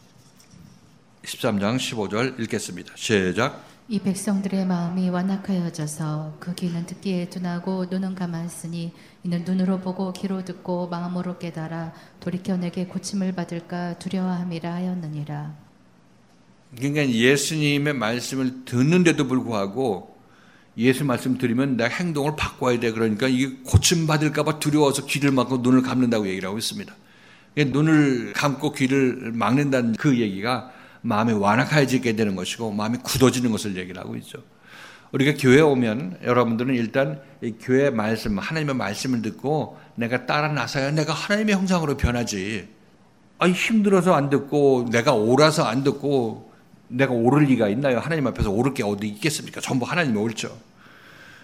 십삼 장 십오 절 읽겠습니다. 시작. 이 백성들의 마음이 완악하여져서 그 귀는 듣기에 둔하고 눈은 감았으니 이는 눈으로 보고 귀로 듣고 마음으로 깨달아 돌이켜 내게 고침을 받을까 두려워함이라 하였느니라. 그러니까 예수님의 말씀을 듣는데도 불구하고 예수 말씀 들으면 내 행동을 바꿔야 돼. 그러니까 이게 고침받을까 봐 두려워서 귀를 막고 눈을 감는다고 얘기를 하고 있습니다. 눈을 감고 귀를 막는다는 그 얘기가 마음이 완악해지게 되는 것이고 마음이 굳어지는 것을 얘기를 하고 있죠. 우리가 교회에 오면 여러분들은 일단 이 교회 말씀, 하나님의 말씀을 듣고 내가 따라 나서야 내가 하나님의 형상으로 변하지. 아니, 힘들어서 안 듣고 내가 옳아서 안 듣고 내가 옳을 리가 있나요? 하나님 앞에서 옳을 게 어디 있겠습니까? 전부 하나님이 옳죠.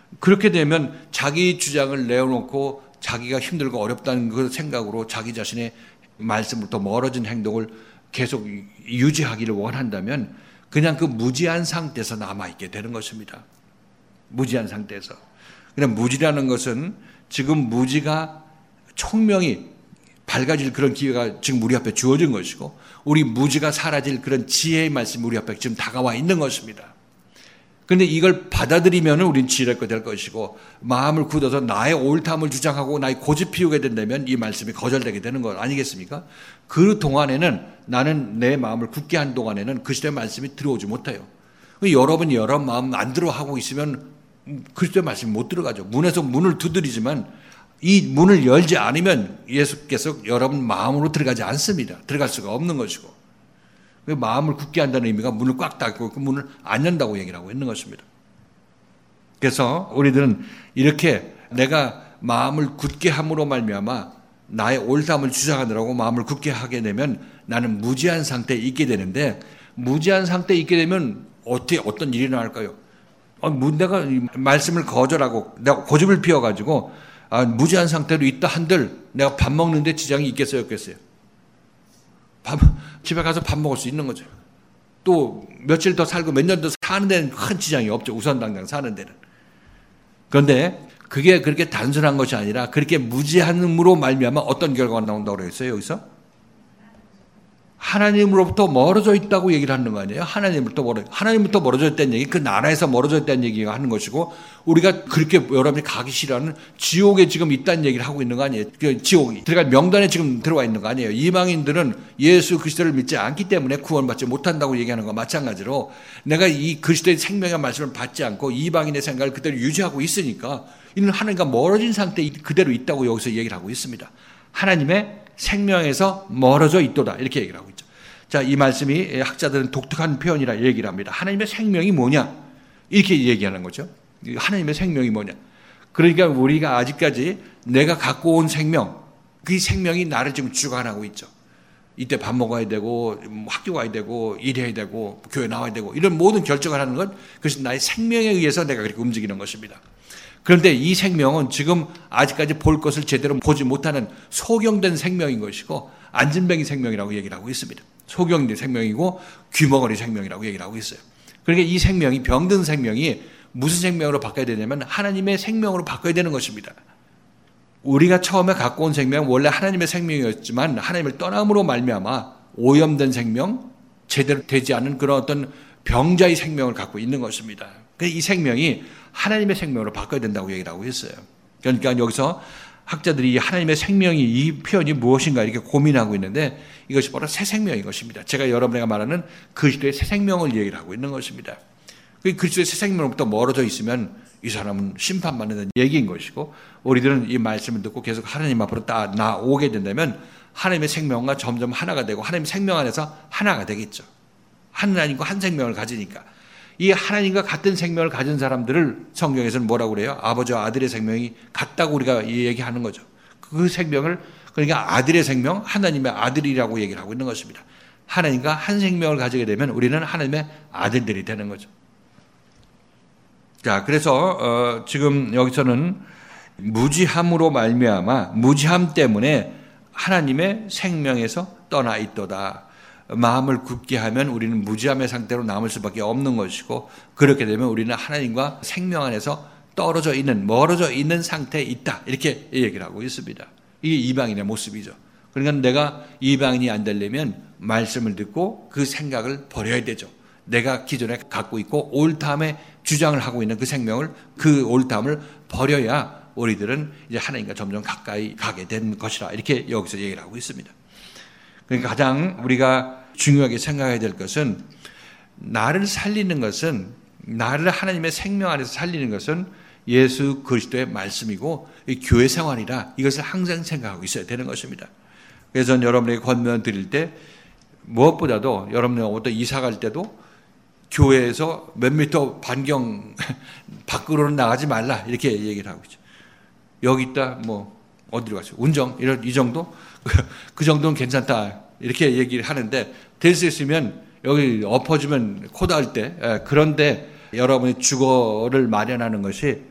그렇게 되면 자기 주장을 내어놓고 자기가 힘들고 어렵다는 그 생각으로 자기 자신의 말씀으로부터 멀어진 행동을 계속 유지하기를 원한다면 그냥 그 무지한 상태에서 남아있게 되는 것입니다. 무지한 상태에서. 그냥 무지라는 것은 지금 무지가 총명히 밝아질 그런 기회가 지금 우리 앞에 주어진 것이고 우리 무지가 사라질 그런 지혜의 말씀이 우리 앞에 지금 다가와 있는 것입니다. 그런데 이걸 받아들이면 우린 지혜롭게 될 것이고 마음을 굳어서 나의 옳담을 주장하고 나의 고집 피우게 된다면 이 말씀이 거절되게 되는 것 아니겠습니까? 그 동안에는 나는 내 마음을 굳게 한 동안에는 그리스도의 말씀이 들어오지 못해요. 여러분이 여러 마음 안 들어하고 있으면 그리스도의 말씀이 못 들어가죠. 문에서 문을 두드리지만 이 문을 열지 않으면 예수께서 여러분 마음으로 들어가지 않습니다. 들어갈 수가 없는 것이고 마음을 굳게 한다는 의미가 문을 꽉 닫고 그 문을 안 연다고 얘기를 하고 있는 것입니다. 그래서 우리들은 이렇게 내가 마음을 굳게 함으로 말미암아 나의 옳담을 주장하느라고 마음을 굳게 하게 되면 나는 무지한 상태에 있게 되는데 무지한 상태에 있게 되면 어떻게 어떤 일이 나올까요? 내가 말씀을 거절하고 내가 고집을 피워가지고 아, 무지한 상태로 있다 한들 내가 밥 먹는데 지장이 있겠어요, 없겠어요? 밥, 집에 가서 밥 먹을 수 있는 거죠. 또 며칠 더 살고 몇 년 더 사는 데는 큰 지장이 없죠. 우선 당장 사는 데는. 그런데 그게 그렇게 단순한 것이 아니라 그렇게 무지함으로 말미암아 어떤 결과가 나온다고 그랬어요, 여기서? 하나님으로부터 멀어져 있다고 얘기를 하는 거 아니에요? 하나님으로부터 멀어, 하나님부터 멀어져 있다는 얘기, 그 나라에서 멀어져 있다는 얘기가 하는 것이고, 우리가 그렇게 여러분이 가기 싫어하는 지옥에 지금 있다는 얘기를 하고 있는 거 아니에요? 그 지옥이 들어갈 명단에 지금 들어와 있는 거 아니에요? 이방인들은 예수 그리스도를 믿지 않기 때문에 구원받지 못한다고 얘기하는 거 마찬가지로 내가 이 그리스도의 생명의 말씀을 받지 않고 이방인의 생각을 그대로 유지하고 있으니까 이는 하나님과 멀어진 상태에 그대로 있다고 여기서 얘기를 하고 있습니다. 하나님의 생명에서 멀어져 있도다 이렇게 얘기를 하고 있죠. 자, 이 말씀이 학자들은 독특한 표현이라 얘기를 합니다. 하나님의 생명이 뭐냐 이렇게 얘기하는 거죠. 하나님의 생명이 뭐냐. 그러니까 우리가 아직까지 내가 갖고 온 생명, 그 생명이 나를 지금 주관하고 있죠. 이때 밥 먹어야 되고 학교 가야 되고 일해야 되고 교회 나와야 되고 이런 모든 결정을 하는 건 그것이 나의 생명에 의해서 내가 그렇게 움직이는 것입니다. 그런데 이 생명은 지금 아직까지 볼 것을 제대로 보지 못하는 소경된 생명인 것이고 안진뱅이 생명이라고 얘기를 하고 있습니다. 소경된 생명이고 귀머거리 생명이라고 얘기를 하고 있어요. 그러니까 이 생명이 병든 생명이 무슨 생명으로 바꿔야 되냐면 하나님의 생명으로 바꿔야 되는 것입니다. 우리가 처음에 갖고 온 생명은 원래 하나님의 생명이었지만 하나님을 떠남으로 말미암아 오염된 생명, 제대로 되지 않은 그런 어떤 병자의 생명을 갖고 있는 것입니다. 이 생명이 하나님의 생명으로 바꿔야 된다고 얘기를 하고 있어요. 그러니까 여기서 학자들이 하나님의 생명이 이 표현이 무엇인가 이렇게 고민하고 있는데 이것이 바로 새 생명인 것입니다. 제가 여러분에게 말하는 그리스도의 새 생명을 얘기를 하고 있는 것입니다. 그리스도의 새 생명으로부터 멀어져 있으면 이 사람은 심판받는 얘기인 것이고 우리들은 이 말씀을 듣고 계속 하나님 앞으로 딱 나오게 된다면 하나님의 생명과 점점 하나가 되고 하나님의 생명 안에서 하나가 되겠죠. 하나님과 한 생명을 가지니까. 이 하나님과 같은 생명을 가진 사람들을 성경에서는 뭐라고 그래요? 아버지와 아들의 생명이 같다고 우리가 얘기하는 거죠. 그 생명을 그러니까 아들의 생명, 하나님의 아들이라고 얘기를 하고 있는 것입니다. 하나님과 한 생명을 가지게 되면 우리는 하나님의 아들들이 되는 거죠. 자, 그래서 어, 지금 여기서는 무지함으로 말미암아 무지함 때문에 하나님의 생명에서 떠나 있도다. 마음을 굳게 하면 우리는 무지함의 상태로 남을 수밖에 없는 것이고 그렇게 되면 우리는 하나님과 생명 안에서 떨어져 있는 멀어져 있는 상태에 있다 이렇게 얘기를 하고 있습니다. 이게 이방인의 모습이죠. 그러니까 내가 이방인이 안 되려면 말씀을 듣고 그 생각을 버려야 되죠. 내가 기존에 갖고 있고 옳담의 주장을 하고 있는 그 생명을 그 옳담을 버려야 우리들은 이제 하나님과 점점 가까이 가게 된 것이라 이렇게 여기서 얘기를 하고 있습니다. 그러니까 가장 우리가 중요하게 생각해야 될 것은 나를 살리는 것은 나를 하나님의 생명 안에서 살리는 것은 예수 그리스도의 말씀이고 교회 생활이라 이것을 항상 생각하고 있어야 되는 것입니다. 그래서 저는 여러분에게 권면 드릴 때 무엇보다도 여러분이 어떤 이사 갈 때도 교회에서 몇 미터 반경 밖으로는 나가지 말라 이렇게 얘기를 하고 있죠. 여기 있다 뭐 어디로 가죠? 운정 이런 이 정도 그 정도는 괜찮다 이렇게 얘기를 하는데 될 수 있으면 여기 엎어주면 코 닿을 때 그런데 여러분이 주거를 마련하는 것이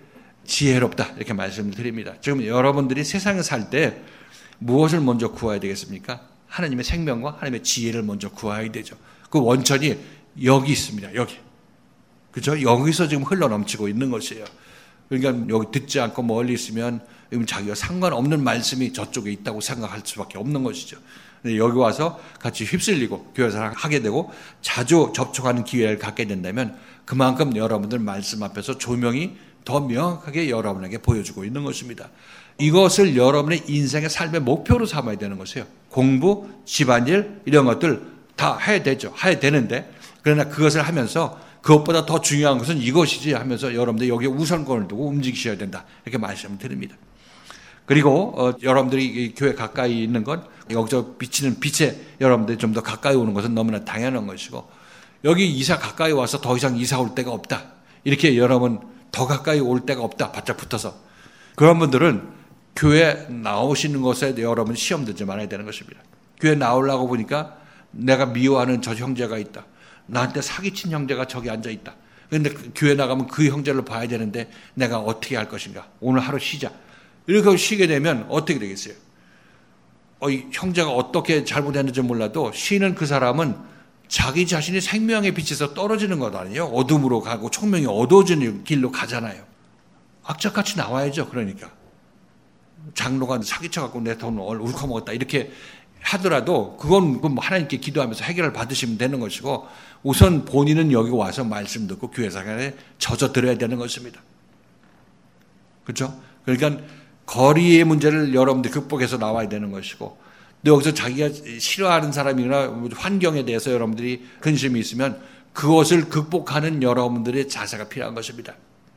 지혜롭다 이렇게 말씀을 드립니다. 지금 여러분들이 세상에 살 때 무엇을 먼저 구해야 되겠습니까? 하나님의 생명과 하나님의 지혜를 먼저 구해야 되죠. 그 원천이 여기 있습니다. 여기. 그죠? 여기서 지금 흘러넘치고 있는 것이에요. 그러니까 여기 듣지 않고 멀리 있으면 자기가 상관없는 말씀이 저쪽에 있다고 생각할 수밖에 없는 것이죠. 근데 여기 와서 같이 휩쓸리고 교회생활을 하게 되고 자주 접촉하는 기회를 갖게 된다면 그만큼 여러분들 말씀 앞에서 조명이 더 명확하게 여러분에게 보여주고 있는 것입니다. 이것을 여러분의 인생의 삶의 목표로 삼아야 되는 것이에요. 공부, 집안일 이런 것들 다 해야 되죠. 해야 되는데 그러나 그것을 하면서 그것보다 더 중요한 것은 이것이지 하면서 여러분들 여기에 우선권을 두고 움직이셔야 된다. 이렇게 말씀을 드립니다. 그리고 어, 여러분들이 교회 가까이 있는 것, 여기서 비치는 빛에 여러분들이 좀 더 가까이 오는 것은 너무나 당연한 것이고 여기 이사 가까이 와서 더 이상 이사 올 데가 없다. 이렇게 여러분 더 가까이 올 데가 없다. 바짝 붙어서. 그런 분들은 교회 나오시는 것에 여러분 시험 들지 말아야 되는 것입니다. 교회 나오려고 보니까 내가 미워하는 저 형제가 있다. 나한테 사기친 형제가 저기 앉아 있다. 그런데 교회 나가면 그 형제를 봐야 되는데 내가 어떻게 할 것인가. 오늘 하루 쉬자. 이렇게 쉬게 되면 어떻게 되겠어요? 어, 이 형제가 어떻게 잘못했는지 몰라도 쉬는 그 사람은 자기 자신이 생명의 빛에서 떨어지는 것 아니에요? 어둠으로 가고 총명이 어두워지는 길로 가잖아요. 악착같이 나와야죠. 그러니까. 장로가 사기쳐갖고 내 돈을 울커먹었다. 이렇게 하더라도 그건 하나님께 기도하면서 해결을 받으시면 되는 것이고 우선 본인은 여기 와서 말씀 듣고 교회생활에 젖어들어야 되는 것입니다. 그렇죠? 그러니까 거리의 문제를 여러분들이 극복해서 나와야 되는 것이고 또 여기서 자기가 싫어하는 사람이나 환경에 대해서 여러분들이 근심이 있으면 그것을 극복하는 여러분들의 자세가 필요한 것입니다.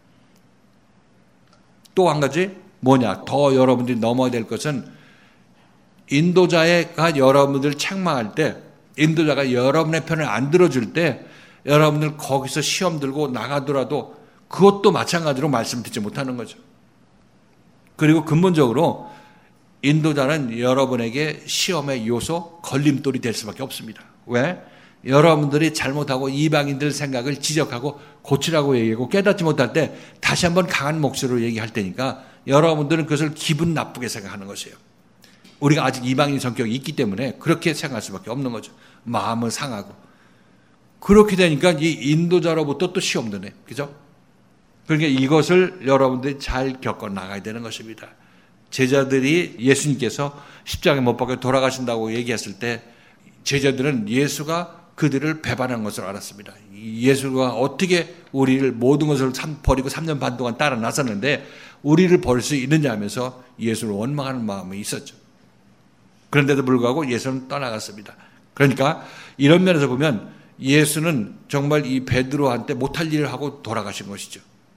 또 한 가지 뭐냐? 더 여러분들이 넘어야 될 것은 인도자가 여러분들을 책망할 때 인도자가 여러분의 편을 안 들어줄 때 여러분들 거기서 시험 들고 나가더라도 그것도 마찬가지로 말씀 듣지 못하는 거죠. 그리고 근본적으로 인도자는 여러분에게 시험의 요소, 걸림돌이 될 수밖에 없습니다. 왜? 여러분들이 잘못하고 이방인들 생각을 지적하고 고치라고 얘기하고 깨닫지 못할 때 다시 한번 강한 목소리로 얘기할 테니까 여러분들은 그것을 기분 나쁘게 생각하는 것이에요. 우리가 아직 이방인 성격이 있기 때문에 그렇게 생각할 수밖에 없는 거죠. 마음은 상하고. 그렇게 되니까 이 인도자로부터 또 시험 드네. 그죠? 그러니까 이것을 여러분들이 잘 겪어 나가야 되는 것입니다. 제자들이 예수님께서 십자가에 못 박혀 돌아가신다고 얘기했을 때 제자들은 예수가 그들을 배반한 것을 알았습니다. 예수가 어떻게 우리를 모든 것을 버리고 삼 년 반 동안 따라 나섰는데 우리를 버릴 수 있느냐 하면서 예수를 원망하는 마음이 있었죠. 그런데도 불구하고 예수는 떠나갔습니다. 그러니까 이런 면에서 보면 예수는 정말 이 베드로한테 못할 일을 하고 돌아가신 것이죠.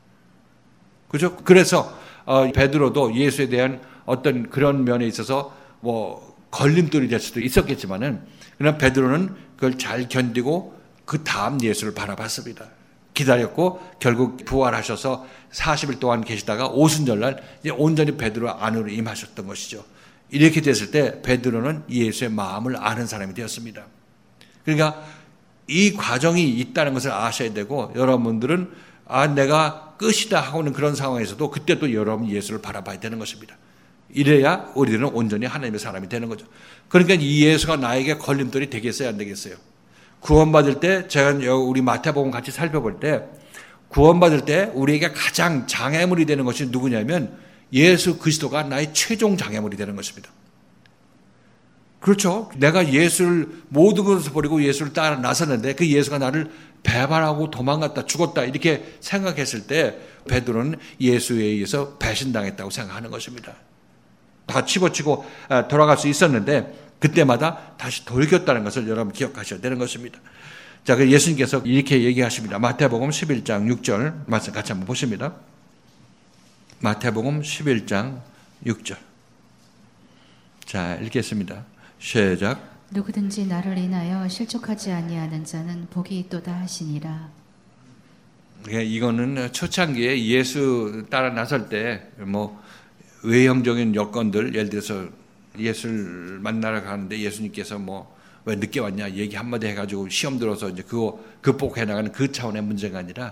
그렇죠? 그래서 어, 베드로도 예수에 대한 어떤 그런 면에 있어서 뭐 걸림돌이 될 수도 있었겠지만은 그러나 베드로는 그걸 잘 견디고 그 다음 예수를 바라봤습니다. 기다렸고 결국 부활하셔서 사십 일 동안 계시다가 오순절날 이제 온전히 베드로 안으로 임하셨던 것이죠. 이렇게 됐을 때 베드로는 예수의 마음을 아는 사람이 되었습니다. 그러니까 이 과정이 있다는 것을 아셔야 되고 여러분들은 아 내가 끝이다 하고는 그런 상황에서도 그때 또 여러분 예수를 바라봐야 되는 것입니다. 이래야 우리들은 온전히 하나님의 사람이 되는 거죠. 그러니까 이 예수가 나에게 걸림돌이 되겠어요, 안 되겠어요? 구원받을 때 제가 우리 마태복음 같이 살펴볼 때 구원받을 때 우리에게 가장 장애물이 되는 것이 누구냐면 예수 그리스도가 나의 최종 장애물이 되는 것입니다. 그렇죠? 내가 예수를 모든 것을 버리고 예수를 따라 나섰는데 그 예수가 나를 배반하고 도망갔다 죽었다 이렇게 생각했을 때 베드로는 예수에 의해서 배신당했다고 생각하는 것입니다. 다 집어치고 돌아갈 수 있었는데 그때마다 다시 돌이켰다는 것을 여러분 기억하셔야 되는 것입니다. 자, 그 예수님께서 이렇게 얘기하십니다. 마태복음 십일 장 육 절 말씀 같이 한번 보십니다. 마태복음 십일 장 육 절. 자, 읽겠습니다. 시작. 누구든지 나를 인하여 실족하지 아니하는 자는 복이 있도다 하시니라. 이거는 초창기에 예수 따라 나설 때 뭐 외형적인 여건들, 예를 들어서 예수를 만나러 가는데 예수님께서 뭐 왜 늦게 왔냐 얘기 한마디 해가지고 시험 들어서 이제 그거 극복해 나가는 그 차원의 문제가 아니라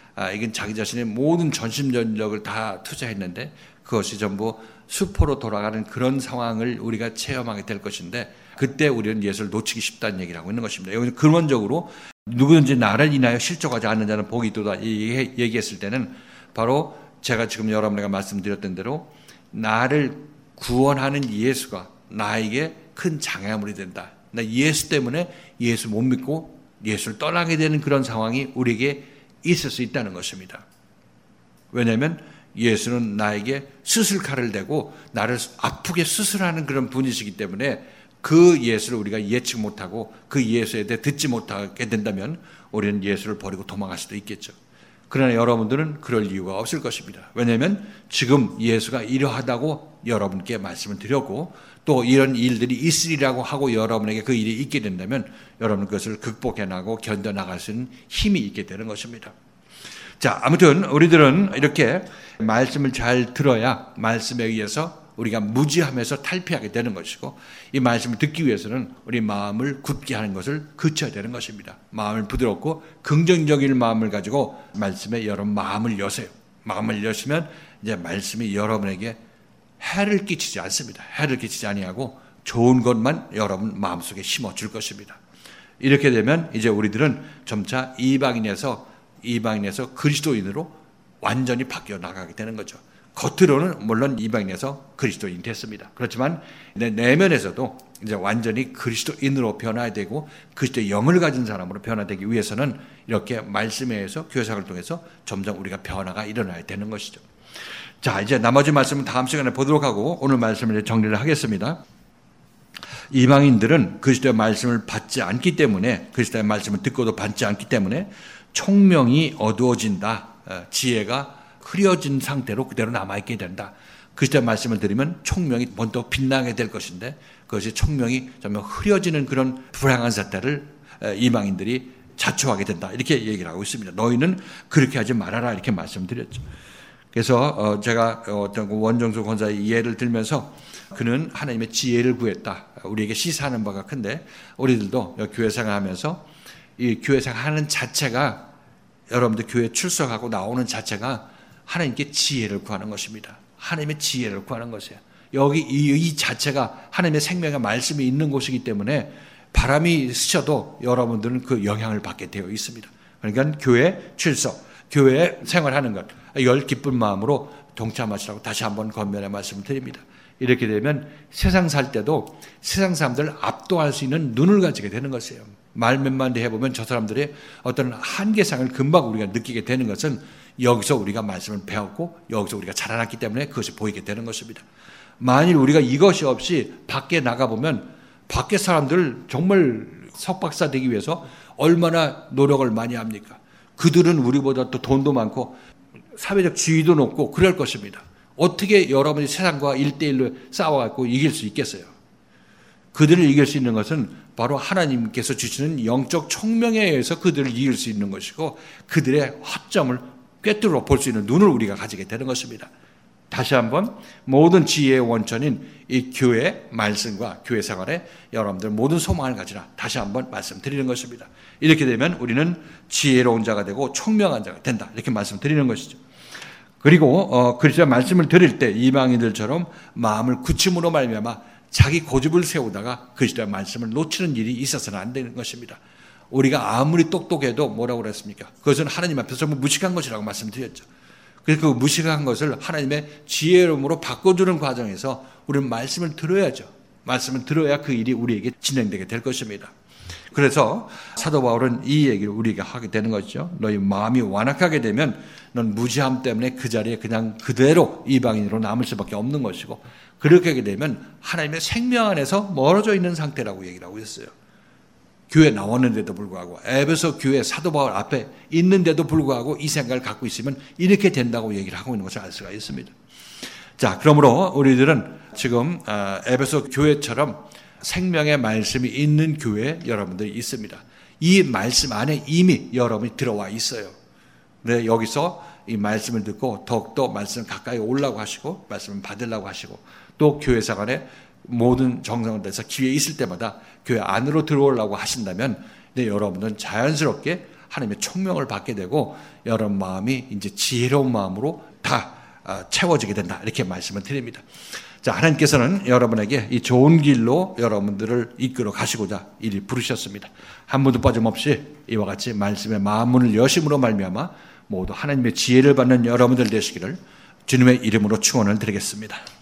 아, 이건 자기 자신의 모든 전심전력을 다 투자했는데 그것이 전부 수포로 돌아가는 그런 상황을 우리가 체험하게 될 것인데 그때 우리는 예수를 놓치기 쉽다는 얘기를 하고 있는 것입니다. 여기서 근원적으로 누구든지 나를 인하여 실족하지 않는 자는 복이 있도다 얘기했을 때는 바로 제가 지금 여러분에게 말씀드렸던 대로 나를 구원하는 예수가 나에게 큰 장애물이 된다. 나 예수 때문에 예수 못 믿고 예수를 떠나게 되는 그런 상황이 우리에게 있을 수 있다는 것입니다. 왜냐하면 예수는 나에게 수술칼을 대고 나를 아프게 수술하는 그런 분이시기 때문에 그 예수를 우리가 예측 못하고 그 예수에 대해 듣지 못하게 된다면 우리는 예수를 버리고 도망갈 수도 있겠죠. 그러나 여러분들은 그럴 이유가 없을 것입니다. 왜냐하면 지금 예수가 이러하다고 여러분께 말씀을 드렸고 또 이런 일들이 있으리라고 하고 여러분에게 그 일이 있게 된다면 여러분은 그것을 극복해나가고 견뎌나갈 수 있는 힘이 있게 되는 것입니다. 자, 아무튼 우리들은 이렇게 말씀을 잘 들어야 말씀에 의해서 우리가 무지하면서 탈피하게 되는 것이고 이 말씀을 듣기 위해서는 우리 마음을 굳게 하는 것을 그쳐야 되는 것입니다. 마음을 부드럽고 긍정적인 마음을 가지고 말씀에 여러분 마음을 여세요. 마음을 여시면 이제 말씀이 여러분에게 해를 끼치지 않습니다. 해를 끼치지 아니하고 좋은 것만 여러분 마음속에 심어줄 것입니다. 이렇게 되면 이제 우리들은 점차 이방인에서 이방인에서 그리스도인으로 완전히 바뀌어 나가게 되는 거죠. 겉으로는 물론 이방인에서 그리스도인이 됐습니다. 그렇지만 내 내면에서도 이제 완전히 그리스도인으로 변화해야 되고 그리스도의 영을 가진 사람으로 변화되기 위해서는 이렇게 말씀에 의해서 교회생활을 통해서 점점 우리가 변화가 일어나야 되는 것이죠. 자, 이제 나머지 말씀은 다음 시간에 보도록 하고 오늘 말씀을 정리를 하겠습니다. 이방인들은 그리스도의 말씀을 받지 않기 때문에 그리스도의 말씀을 듣고도 받지 않기 때문에 총명이 어두워진다. 지혜가 흐려진 상태로 그대로 남아있게 된다. 그리스도의 말씀을 들으면 총명이 번쩍 빛나게 될 것인데 그것이 총명이 점점 흐려지는 그런 불행한 사태를 이방인들이 자초하게 된다. 이렇게 얘기를 하고 있습니다. 너희는 그렇게 하지 말아라. 이렇게 말씀드렸죠. 그래서 제가 어떤 원정수 권사의 예를 들면서 그는 하나님의 지혜를 구했다. 우리에게 시사하는 바가 큰데 우리들도 교회 생활하면서 이 교회 생활하는 자체가 여러분들 교회 출석하고 나오는 자체가 하나님께 지혜를 구하는 것입니다. 하나님의 지혜를 구하는 것이에요. 여기 이, 이 자체가 하나님의 생명의 말씀이 있는 곳이기 때문에 바람이 스쳐도 여러분들은 그 영향을 받게 되어 있습니다. 그러니까 교회 출석, 교회 생활하는 것, 열 기쁜 마음으로 동참하시라고 다시 한번 권면의 말씀을 드립니다. 이렇게 되면 세상 살 때도 세상 사람들을 압도할 수 있는 눈을 가지게 되는 것이에요. 말 몇 마디 해보면 저 사람들의 어떤 한계상을 금방 우리가 느끼게 되는 것은 여기서 우리가 말씀을 배웠고 여기서 우리가 자라났기 때문에 그것이 보이게 되는 것입니다. 만일 우리가 이것이 없이 밖에 나가보면 밖에 사람들 정말 석박사 되기 위해서 얼마나 노력을 많이 합니까? 그들은 우리보다 또 돈도 많고 사회적 지위도 높고 그럴 것입니다. 어떻게 여러분이 세상과 일대일로 싸워갖고 이길 수 있겠어요? 그들을 이길 수 있는 것은 바로 하나님께서 주시는 영적 총명에 의해서 그들을 이길 수 있는 것이고 그들의 허점을 꿰뚫어 볼 수 있는 눈을 우리가 가지게 되는 것입니다. 다시 한번 모든 지혜의 원천인 이 교회 말씀과 교회 생활에 여러분들 모든 소망을 가지라 다시 한번 말씀드리는 것입니다. 이렇게 되면 우리는 지혜로운 자가 되고 총명한 자가 된다. 이렇게 말씀드리는 것이죠. 그리고 어, 그리스도의 말씀을 들을 때 이방인들처럼 마음을 굳힘으로 말미암아 자기 고집을 세우다가 그리스도의 말씀을 놓치는 일이 있어서는 안 되는 것입니다. 우리가 아무리 똑똑해도 뭐라고 그랬습니까? 그것은 하나님 앞에서 전부 무식한 것이라고 말씀드렸죠. 그래서 그 무식한 것을 하나님의 지혜로움으로 바꿔주는 과정에서 우리는 말씀을 들어야죠. 말씀을 들어야 그 일이 우리에게 진행되게 될 것입니다. 그래서 사도 바울은 이 얘기를 우리에게 하게 되는 것이죠. 너희 마음이 완악하게 되면 넌 무지함 때문에 그 자리에 그냥 그대로 이방인으로 남을 수밖에 없는 것이고 그렇게 하게 되면 하나님의 생명 안에서 멀어져 있는 상태라고 얘기를 하고 있어요. 교회 나왔는데도 불구하고 에베소 교회 사도 바울 앞에 있는데도 불구하고 이 생각을 갖고 있으면 이렇게 된다고 얘기를 하고 있는 것을 알 수가 있습니다. 자, 그러므로 우리들은 지금 에베소 교회처럼 생명의 말씀이 있는 교회에 여러분들이 있습니다. 이 말씀 안에 이미 여러분이 들어와 있어요. 네, 여기서 이 말씀을 듣고 더욱더 말씀 가까이 오려고 하시고 말씀을 받으려고 하시고 또 교회 생활에 모든 정성을 다해서 기회 있을 때마다 교회 안으로 들어오려고 하신다면 네, 여러분은 자연스럽게 하나님의 총명을 받게 되고 여러분 마음이 이제 지혜로운 마음으로 다 채워지게 된다. 이렇게 말씀을 드립니다. 자, 하나님께서는 여러분에게 이 좋은 길로 여러분들을 이끌어 가시고자 이리 부르셨습니다. 한 분도 빠짐없이 이와 같이 말씀의 마음문을 여심으로 말미암아 모두 하나님의 지혜를 받는 여러분들 되시기를 주님의 이름으로 축원을 드리겠습니다.